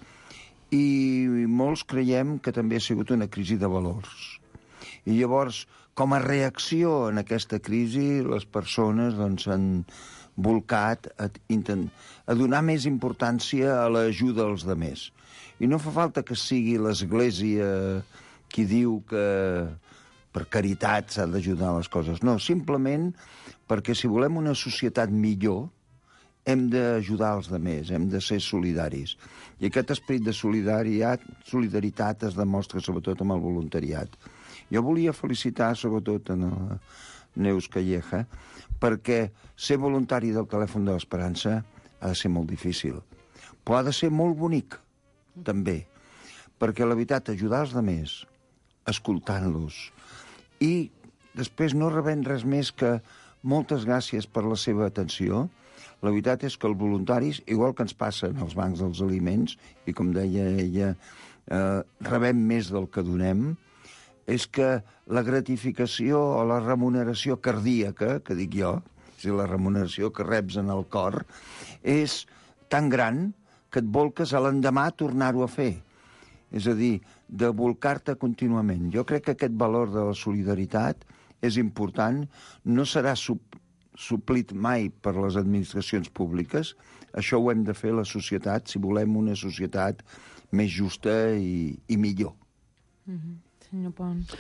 i molts creiem que també ha sigut una crisi de valors. I llavors, com a reacció en aquesta crisi, les persones doncs, han volcat a, intent... a donar més importància a l'ajuda als demés. I no fa falta que sigui l'Església qui diu que per caritat s'han d'ajudar les coses. No, simplement perquè si volem una societat millor hem d'ajudar els demés, hem de ser solidaris. I aquest esperit de solidaritat, solidaritat es demostra sobretot amb el voluntariat. Jo volia felicitar sobretot a la Neus Calleja perquè ser voluntari del telèfon de l'Esperança ha de ser molt difícil. Però ha de ser molt bonic, també. Perquè la veritat, ajudar els demés, escoltant-los, i després no rebent res més que moltes gràcies per la seva atenció. La veritat és que els voluntaris, igual que ens passa en els bancs dels aliments, i com deia ella, eh, rebem més del que donem, és que la gratificació o la remuneració cardíaca, que dic jo, és a dir, la remuneració que reps en el cor, és tan gran que et volques a l'endemà tornar-ho a fer. És a dir, de volcar-te contínuament. Jo crec que aquest valor de la solidaritat és important, no serà sup suplit mai per les administracions públiques. Això ho hem de fer la societat si volem una societat més justa i, i millor. Mm-hmm. Senyor Pons.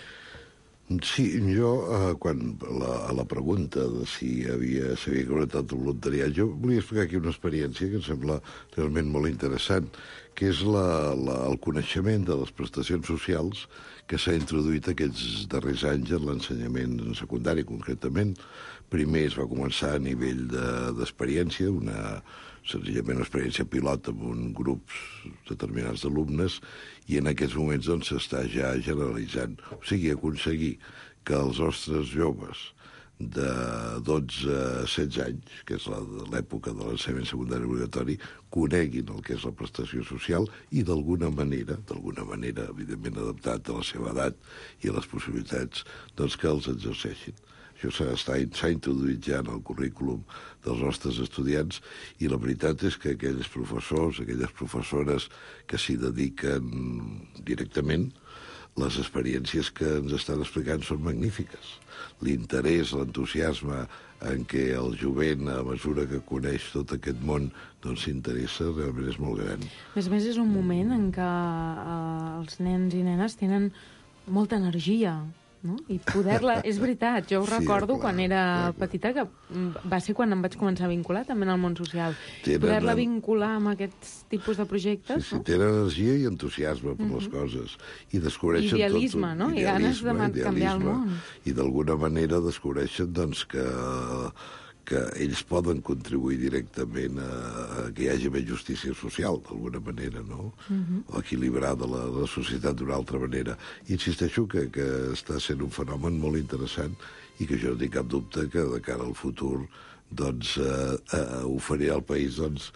Sí, jo, eh, quan la, a la pregunta de si havia s'havia augmentat el voluntariat, jo volia explicar aquí una experiència que em sembla realment molt interessant, que és la, la, el coneixement de les prestacions socials que s'ha introduït aquests darrers anys en l'ensenyament secundari, concretament. Primer es va començar a nivell d'experiència, de, una, senzillament una experiència pilot amb un grups determinats d'alumnes, i en aquests moments doncs s'està ja generalitzant. O sigui, aconseguir que els nostres joves de dotze a setze anys, que és l'època de l'ensenyament secundari obligatori, coneguin el que és la prestació social i d'alguna manera, d'alguna manera, evidentment adaptat a la seva edat i a les possibilitats, doncs que els exerceixin. Això s'ha introduït ja en el currículum dels nostres estudiants i la veritat és que aquells professors, aquelles professores que s'hi dediquen directament, les experiències que ens estan explicant són magnífiques. L'interès, l'entusiasme en què el jovent, a mesura que coneix tot aquest món, doncs s'interessa, realment és molt gran. A més a més, és un moment en què eh, els nens i nenes tenen molta energia, no? I poder-la... És veritat, jo ho sí, recordo clar, quan era clar, clar. petita, que va ser quan em vaig començar a vincular també en el món social. Poder-la vincular amb aquests tipus de projectes... Sí, sí, no? Tenen energia i entusiasme per uh-huh. les coses. I descobreixen idealisme, tot, no? Idealisme, i ganes de idealisme, canviar el món. I d'alguna manera descobreixen doncs, que, que ells poden contribuir directament a, a que hi hagi més justícia social, d'alguna manera, no? Uh-huh. O equilibrar de la, de la societat d'una altra manera. I insisteixo que, que està sent un fenomen molt interessant i que jo no tinc cap dubte que de cara al futur doncs, eh, eh, oferirà al país doncs,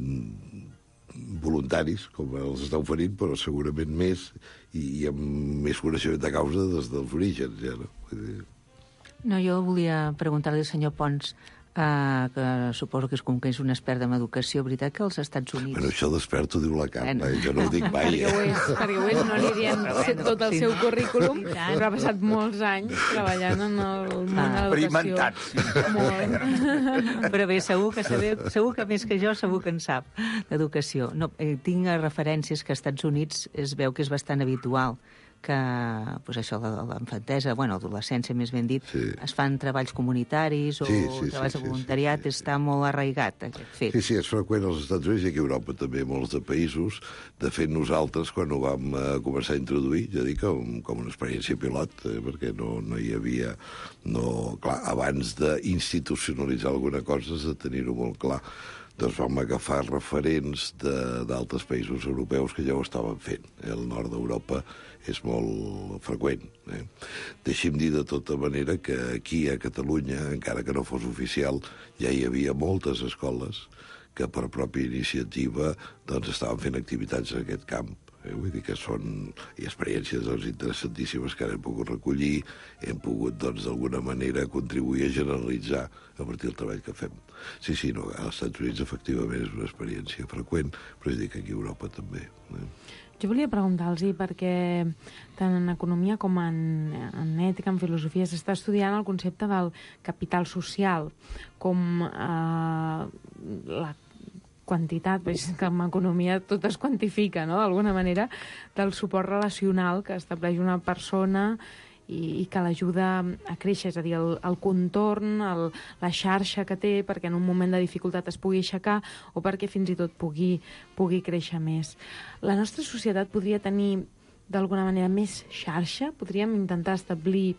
voluntaris, com els està oferint, però segurament més i, i amb més coneixement de causa des dels orígens. Ja, no? No, jo volia preguntar-li al senyor Pons, Uh, que suposo que és com que és un expert en educació, veritat que als Estats Units... Bueno, això d'expert ho diu la Carla, eh? Jo no ho dic mai. Perquè ho és, perquè ho és, no li diem tot el seu currículum, però ha passat molts anys treballant en el món de l'educació. Experimentat. Però bé, segur que, sabeu, segur que més que jo segur que en sap d'educació. No, eh, tinc referències que als Estats Units es veu que és bastant habitual que pues això, l'infantesa, bueno, l'adolescència més ben dit, sí. es fan treballs comunitaris o sí, sí, treballs sí, de voluntariat, sí, sí, sí. Està molt arraigat aquest fet. Sí, sí, és freqüent als Estats Units i aquí a Europa també, molts de països. De fet, nosaltres, quan ho vam eh, començar a introduir, ja dic, com, com una experiència pilot, eh, perquè no, no hi havia... No, clar, abans d'institucionalitzar alguna cosa has de tenir-ho molt clar. Doncs vam agafar referents d'altres països europeus que ja ho estaven fent. El nord d'Europa és molt freqüent. Eh? Deixi'm dir de tota manera que aquí a Catalunya, encara que no fos oficial, ja hi havia moltes escoles que per pròpia iniciativa doncs, estaven fent activitats en aquest camp. Eh? Vull dir que són i experiències doncs, interessantíssimes que ara hem pogut recollir, hem pogut doncs, d'alguna manera contribuir a generalitzar a partir del treball que fem. Sí, sí, no, als Estats Units efectivament és una experiència freqüent, però és dir que aquí a Europa també. Eh? Jo volia preguntar-los, perquè tant en economia com en, en ètica, en filosofia, s'està estudiant el concepte del capital social, com eh, la quantitat, perquè en economia tot es quantifica, no?, d'alguna manera, del suport relacional que estableix una persona i, i que l'ajuda a créixer, és a dir, el, el contorn, el, la xarxa que té perquè en un moment de dificultat es pugui aixecar o perquè fins i tot pugui, pugui créixer més. La nostra societat podria tenir d'alguna manera més xarxa? Podríem intentar establir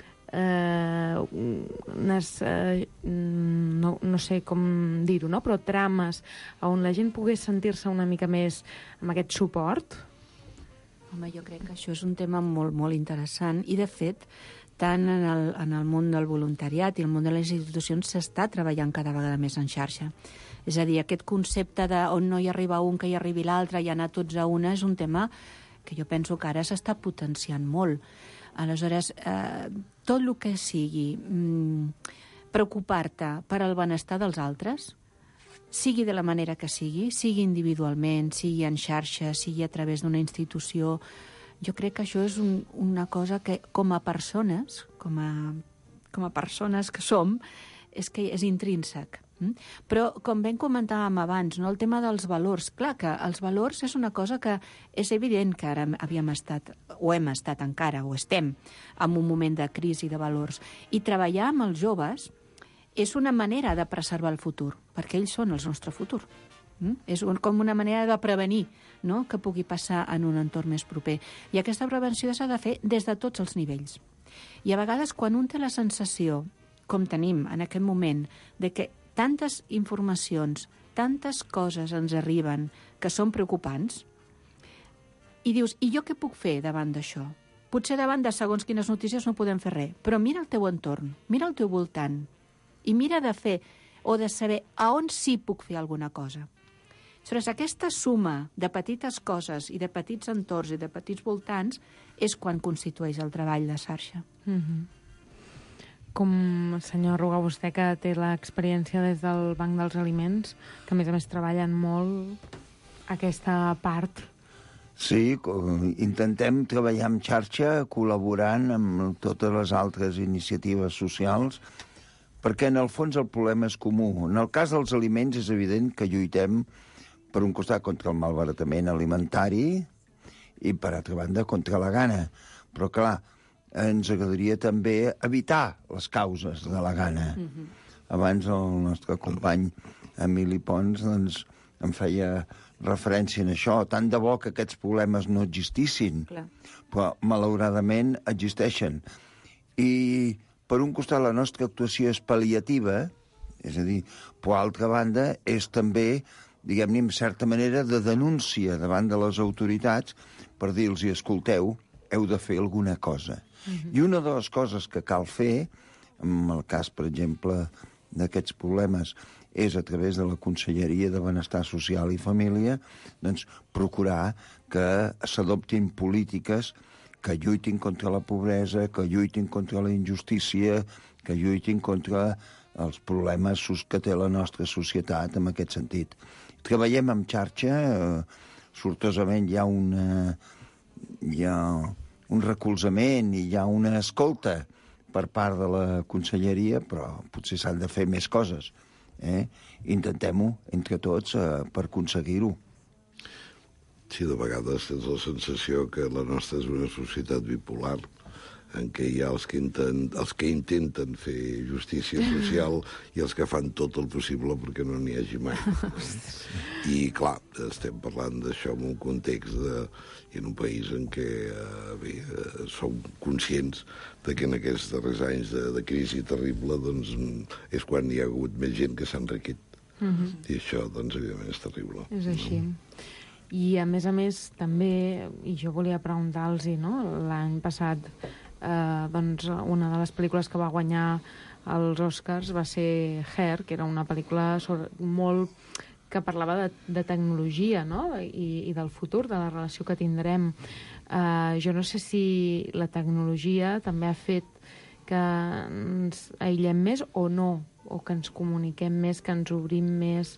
eh, unes, eh, no, no sé com dir-ho, no? Però trames on la gent pogués sentir-se una mica més amb aquest suport? Home, jo crec que això és un tema molt, molt interessant i, de fet, tant en el, en el món del voluntariat i el món de les institucions s'està treballant cada vegada més en xarxa. És a dir, aquest concepte de on no hi arriba un que hi arribi l'altre i anar tots a una és un tema que jo penso que ara s'està potenciant molt. Aleshores, eh, tot el que sigui mm, preocupar-te per al benestar dels altres, sigui de la manera que sigui, sigui individualment, sigui en xarxa, sigui a través d'una institució, jo crec que això és un, una cosa que com a persones, com a, com a persones que som, és que és intrínsec. Però, com ben comentàvem abans, no, el tema dels valors, clar que els valors és una cosa que és evident que ara havíem estat, o hem estat encara, o estem, en un moment de crisi de valors. I treballar amb els joves és una manera de preservar el futur, perquè ells són el nostre futur. Mm? És un, com una manera de prevenir, no?, que pugui passar en un entorn més proper. I aquesta prevenció s'ha de fer des de tots els nivells. I a vegades, quan un té la sensació, com tenim en aquest moment, de que tantes informacions, tantes coses ens arriben que són preocupants, i dius, i jo què puc fer davant d'això? Potser davant de segons quines notícies no podem fer res, però mira el teu entorn, mira el teu voltant, i mira de fer o de saber a on sí puc fer alguna cosa. Aleshores, aquesta suma de petites coses i de petits entorns i de petits voltants és quan constitueix el treball de xarxa. Mm-hmm. Com, senyor Ruga, vostè que té l'experiència des del Banc dels Aliments, que a més a més treballen molt aquesta part. Sí, intentem treballar en xarxa, col·laborant amb totes les altres iniciatives socials, perquè en el fons el problema és comú. En el cas dels aliments és evident que lluitem per un costat contra el malbaratament alimentari i per altra banda contra la gana. Però clar, ens agradaria també evitar les causes de la gana. Mm-hmm. Abans el nostre company Emili Pons doncs, em feia referència en això. Tant de bo que aquests problemes no existissin, clar, però malauradament existeixen. I per un costat, la nostra actuació és pal·liativa, és a dir, per altra banda, és també, diguem-ne, en certa manera, de denúncia davant de les autoritats per dir-los, escolteu, heu de fer alguna cosa. Uh-huh. I una de les coses que cal fer, en el cas, per exemple, d'aquests problemes, és a través de la Conselleria de Benestar Social i Família, doncs, procurar que s'adoptin polítiques que lluitin contra la pobresa, que lluitin contra la injustícia, que lluitin contra els problemes que té la nostra societat en aquest sentit. Treballem en xarxa, eh, sortosament hi ha, una, hi ha un recolzament i hi ha una escolta per part de la Conselleria, però potser s'han de fer més coses. Eh? Intentem-ho entre tots eh, per aconseguir-ho. Sí, de vegades tens la sensació que la nostra és una societat bipolar, en què hi ha els que, inten, els que intenten fer justícia social i els que fan tot el possible perquè no n'hi hagi mai. I, clar, estem parlant d'això en un context de, i en un país en què eh, bé, eh, som conscients de que en aquests darrers anys de, de crisi terrible doncs, és quan hi ha hagut més gent que s'ha enriquit. Mm-hmm. I això, doncs, evidentment, és terrible. És així. No? I, a més a més, també, i jo volia preguntar-los, no? L'any passat, eh, doncs, una de les pel·lícules que va guanyar els Oscars va ser Her, que era una pel·lícula sobre, molt que parlava de, de tecnologia, no? I, i del futur, de la relació que tindrem. Eh, jo no sé si la tecnologia també ha fet que ens aïllem més o no, o que ens comuniquem més, que ens obrim més.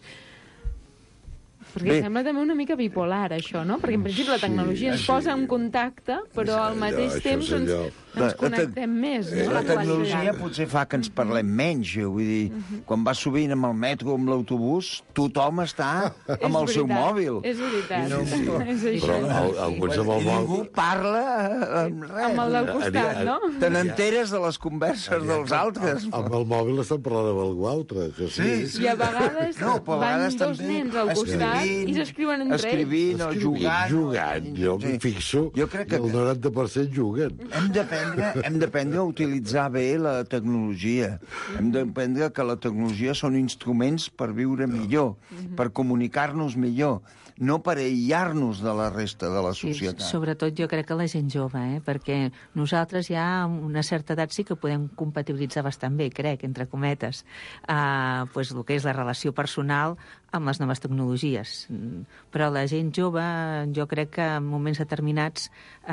Perquè Bé. sembla també una mica bipolar, això, no? Perquè, en principi, la tecnologia sí, ens posa sí. en contacte, però al mateix allò, temps ens, ens connectem més, no? La tecnologia potser fa que ens parlem menys, vull dir, uh-huh. quan vas sovint amb el metro o amb l'autobús, tothom està amb el seu mòbil. És veritat, no, sí. és això. Però el, alguns amb el mòbil... Ningú parla amb res. Amb el del costat, no? Te n'enteres de les converses dels altres. Amb el mòbil estan parlant amb algú altre. Que sí. sí. I a vegades no, a vegades van dos nens al costat i s'escriuen entre escrivint, ells. Escrivint o jugant. Jugant, jo sí. em fixo jo crec que el noranta per cent juguen. Hem d'aprendre, hem d'aprendre a utilitzar bé la tecnologia. Hem d'aprendre que la tecnologia són instruments per viure millor, mm-hmm. per comunicar-nos millor, no per aïllar-nos de la resta de la societat. Sí, sobretot jo crec que la gent jove, eh? Perquè nosaltres ja a una certa edat sí que podem compatibilitzar bastant bé, crec, entre cometes, uh, pues, el que és la relació personal amb les noves tecnologies. Però la gent jove, jo crec que en moments determinats,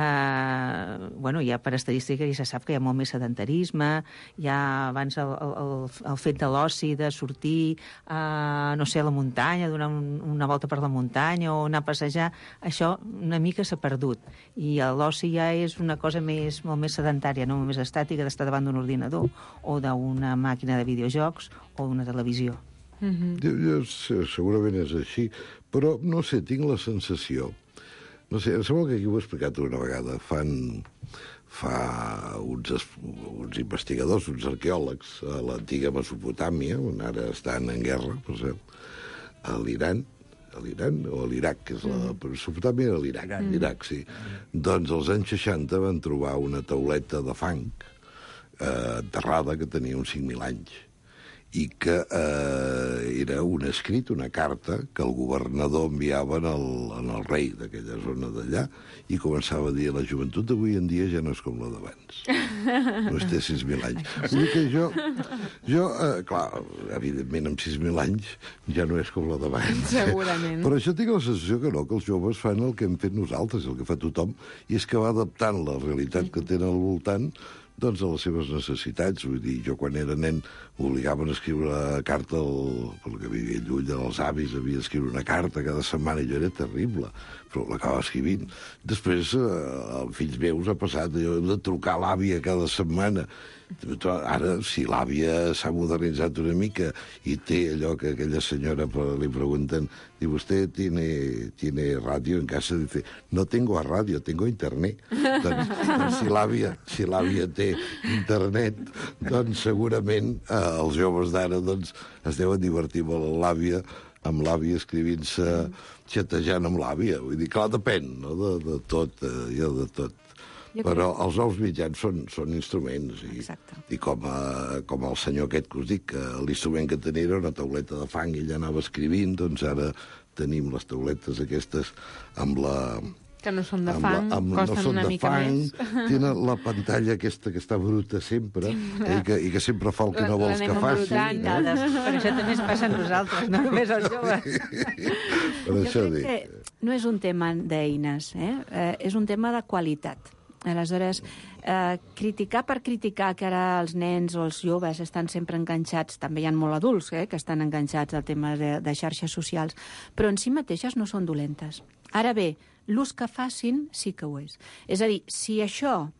eh, bueno, ja per estadística ja se sap que hi ha molt més sedentarisme, ja abans el, el, el fet de l'oci, de sortir, eh, no sé, a la muntanya, donar un, una volta per la muntanya o anar a passejar, això una mica s'ha perdut. I l'oci ja és una cosa més, molt més sedentària, no més estàtica, d'estar davant d'un ordinador o d'una màquina de videojocs o d'una televisió. Mm-hmm. jo, jo, segurament és així, però no sé, tinc la sensació, no sé, em sembla que aquí ho he explicat una vegada, fan fa uns, uns investigadors, uns arqueòlegs a l'antiga Mesopotàmia, on ara estan en guerra, per cert, a l'Iran, a l'Iran o a l'Iraq, que és la Mesopotàmia, era l'Iraq, mm. l'Iraq, sí. Doncs als anys seixanta van trobar una tauleta de fang eh, enterrada que tenia uns cinc mil anys, i que eh, era un escrit, una carta, que el governador enviava en el, en el rei d'aquella zona d'allà, i començava a dir, la joventut d'avui en dia ja no és com la d'abans. No es té sis mil anys. Vull dir que jo, jo eh, clar, evidentment amb sis mil anys ja no és com la d'abans. Segurament. Però això tinc la sensació que no, que els joves fan el que hem fet nosaltres, el que fa tothom, i és que va adaptant la realitat que tenen al voltant doncs a les seves necessitats. Vull dir, jo quan era nen m'obligaven a escriure una carta, al, pel que vivia lluny, als avis, havia d'escriure una carta cada setmana, i jo era terrible, però l'acabava escrivint. Després, eh, als fills meus ha passat, jo hem de trucar a l'àvia cada setmana. Ara, si l'àvia s'ha modernitzat una mica i té allò que aquella senyora li pregunten, diu, ¿usted tiene, tiene radio en casa? Dice, no tengo a radio, tengo internet. doncs, doncs si l'àvia si l'àvia té internet, doncs segurament eh, els joves d'ara doncs, es deuen divertir molt amb l'àvia, amb l'àvia escrivint-se, xatejant amb l'àvia. Vull dir, clar, depèn, no?, de, de tot, eh, ja de tot. Però els nous mitjans són, són instruments, i, i com, a, com el senyor aquest que us dic, que l'instrument que tenia era una tauleta de fang i ella anava escrivint, doncs ara tenim les tauletes aquestes amb la... Que no són de fang, la, amb, costen no són una de mica fang, més. Tenen la pantalla aquesta que està bruta sempre, eh, i, que, i que sempre fa el que no vols que faci. Eh? Per això també ens passa a nosaltres, no només als joves. Per això jo crec dic. que no és un tema d'eines, eh? eh? és un tema de qualitat. Aleshores, eh, criticar per criticar que ara els nens o els joves estan sempre enganxats, també hi ha molt adults eh, que estan enganxats al tema de, de xarxes socials, però en si mateixes no són dolentes. Ara bé, l'ús que facin sí que ho és. És a dir, si això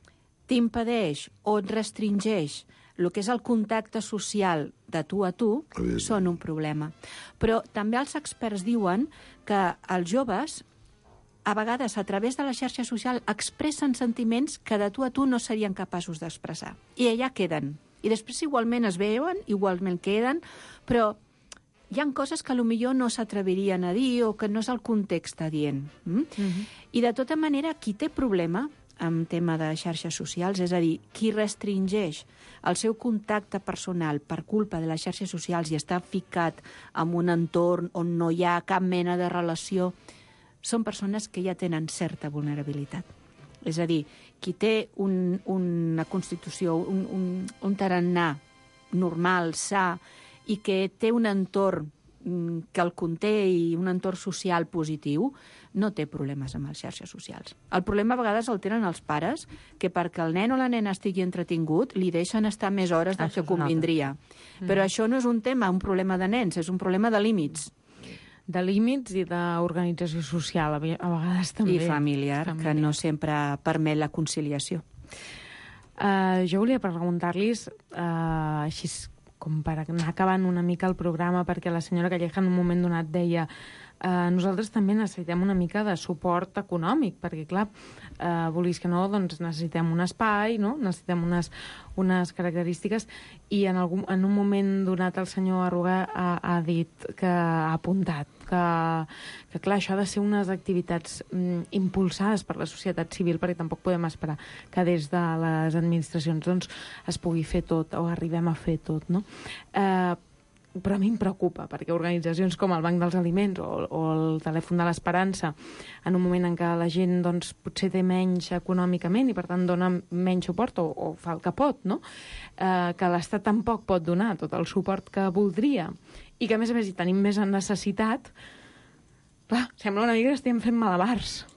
t'impedeix o et restringeix el que és el contacte social de tu a tu, són un problema. Però també els experts diuen que els joves a vegades, a través de la xarxa social, expressen sentiments que de tu a tu no serien capaços d'expressar. I allà queden. I després igualment es veuen, igualment queden, però hi ha coses que potser no s'atrevirien a dir o que no és el context adient. Mm? Mm-hmm. I de tota manera, qui té problema amb tema de xarxes socials, és a dir, qui restringeix el seu contacte personal per culpa de les xarxes socials i està ficat en un entorn on no hi ha cap mena de relació, són persones que ja tenen certa vulnerabilitat. És a dir, qui té un, una constitució, un, un, un tarannà normal, sa, i que té un entorn que el conté i un entorn social positiu, no té problemes amb les xarxes socials. El problema a vegades el tenen els pares, que perquè el nen o la nena estigui entretingut li deixen estar més hores del que convindria. Però això no és un tema, un problema de nens, és un problema de límits. De límits i d'organització social, a vegades també. I familiar, que no sempre permet la conciliació. Uh, jo volia preguntar-los, uh, així com per anar acabant una mica el programa, perquè la senyora Calleja en un moment donat deia Uh, nosaltres també necessitem una mica de suport econòmic, perquè, clar, uh, vulguis que no, doncs necessitem un espai, no? Necessitem unes, unes característiques, i en, algun, en un moment donat el senyor Arruga ha, ha dit, que ha apuntat, que, que clar, això ha de ser unes activitats mm, impulsades per la societat civil, perquè tampoc podem esperar que des de les administracions doncs, es pugui fer tot, o arribem a fer tot, no? Uh, però a mi em preocupa, perquè organitzacions com el Banc dels Aliments o, o el Telèfon de l'Esperança, en un moment en què la gent doncs, potser té menys econòmicament i per tant dona menys suport o, o fa el que pot, no? eh, que l'Estat tampoc pot donar tot el suport que voldria i que a més a més hi tenim més en necessitat, clar, sembla una mica que estem fent malabars.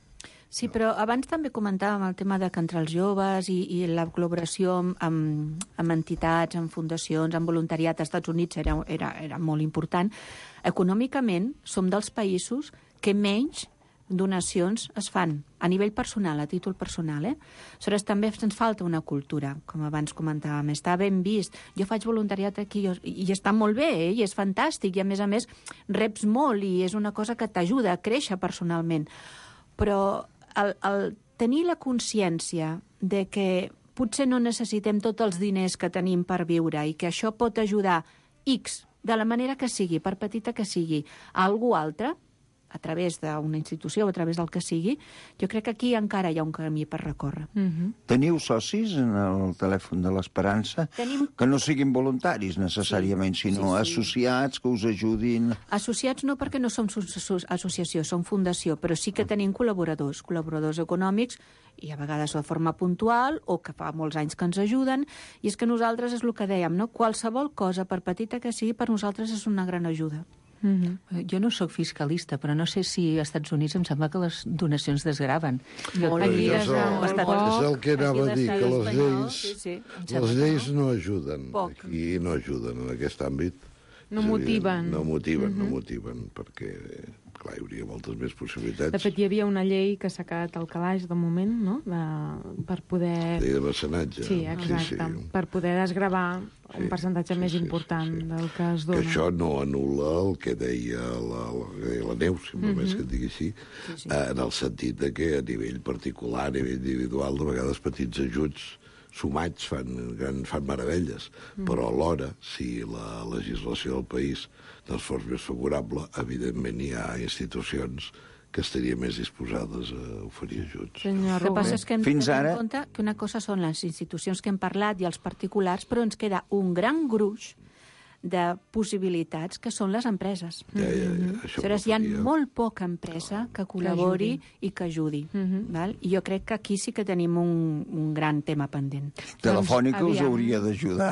Sí, però abans també comentàvem el tema de que entre els joves i, i la col·laboració amb, amb, amb entitats, amb fundacions, amb voluntariat als Estats Units era, era, era molt important. Econòmicament, som dels països que menys donacions es fan, a nivell personal, a títol personal. Eh? Aleshores, també ens falta una cultura, com abans comentàvem. Està ben vist. Jo faig voluntariat aquí i, i està molt bé, eh? I és fantàstic, i a més a més reps molt i és una cosa que t'ajuda a créixer personalment. Però El, el tenir la consciència de que potser no necessitem tots els diners que tenim per viure i que això pot ajudar X, de la manera que sigui, per petita que sigui, a algú altre, a través d'una institució o a través del que sigui, jo crec que aquí encara hi ha un camí per recórrer. Mm-hmm. Teniu socis en el Telèfon de l'Esperança? Tenim... Que no siguin voluntaris, necessàriament, sí, sinó sí, sí. associats que us ajudin... Associats no, perquè no som associació, som fundació, però sí que tenim col·laboradors, col·laboradors econòmics, i a vegades de forma puntual, o que fa molts anys que ens ajuden, i és que nosaltres és el que dèiem, no? Qualsevol cosa, per petita que sigui, per nosaltres és una gran ajuda. Mm-hmm. Jo no sóc fiscalista, però no sé si als Estats Units em sembla que les donacions desgraven. Molt aquí és, el, bastant... és el que anava a dir, que les lleis, sí, sí, les lleis no ajuden. Poc. Aquí no ajuden en aquest àmbit. No motiven. No motiven, mm-hmm. no motiven, perquè, clar, hi hauria moltes més possibilitats. De fet, hi havia una llei que s'ha quedat al calaix de moment, no?, de, per poder... Llei de mecenatge. Sí, exacte, sí, sí. Per poder desgravar sí, un percentatge sí, més sí, important sí, sí. del que es dona. Que això no anul·la el que deia la, la, la Neus, si només mm-hmm. que et digui així, sí, sí. en el sentit de que a nivell particular, a nivell individual, de vegades petits ajuts sumats fan, fan meravelles, mm. però alhora, si la legislació del país no fos més favorable, evidentment hi ha institucions que estarien més disposades a oferir ajuts. El que passa és que hem de tenir ara... en compte que una cosa són les institucions que hem parlat i els particulars, però ens queda un gran gruix de possibilitats que són les empreses. Ja, ja, ja. Això Aleshores, hi ha molt poca empresa que col·labori que i que ajudi. Mm-hmm. Val? I jo crec que aquí sí que tenim un, un gran tema pendent. Telefònica doncs, us hauria d'ajudar.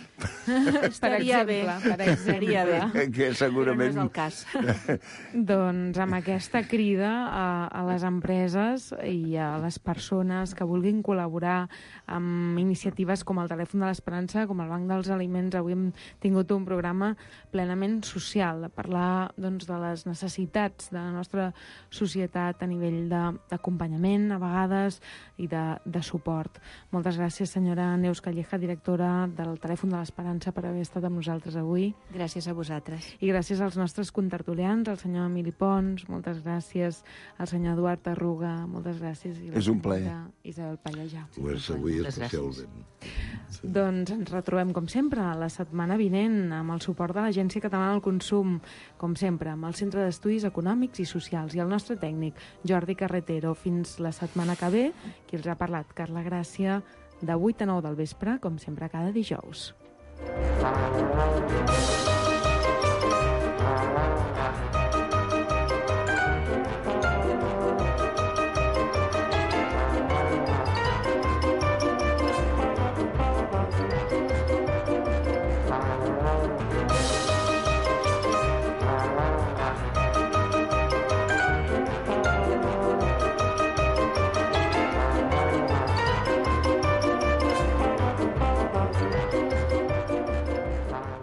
Estaria bé, per estaria bé. Que segurament... Però no és el cas. Doncs amb aquesta crida a, a les empreses i a les persones que vulguin col·laborar amb iniciatives com el Telèfon de l'Esperança, com el Banc dels Aliments, avui hem tingut un programa plenament social, de parlar doncs, de les necessitats de la nostra societat a nivell d'acompanyament, a vegades, i de, de suport. Moltes gràcies, senyora Neus Calleja, directora del Telèfon de l'Esperança. l'Esperança per haver estat amb nosaltres avui. Gràcies a vosaltres. I gràcies als nostres contertulians, al senyor Emili Pons, moltes gràcies, al senyor Eduard Arruga, moltes gràcies. I és un plaer. Isabel Pallejà. Ho és avui especialment. Sí. Doncs ens retrobem, com sempre, la setmana vinent amb el suport de l'Agència Catalana del Consum, com sempre, amb el Centre d'Estudis Econòmics i Socials i el nostre tècnic, Jordi Carretero. Fins la setmana que ve, qui els ha parlat, Carla Gràcia, de vuit a nou del vespre, com sempre, cada dijous.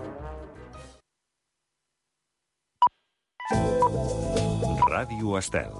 Ràdio Estel.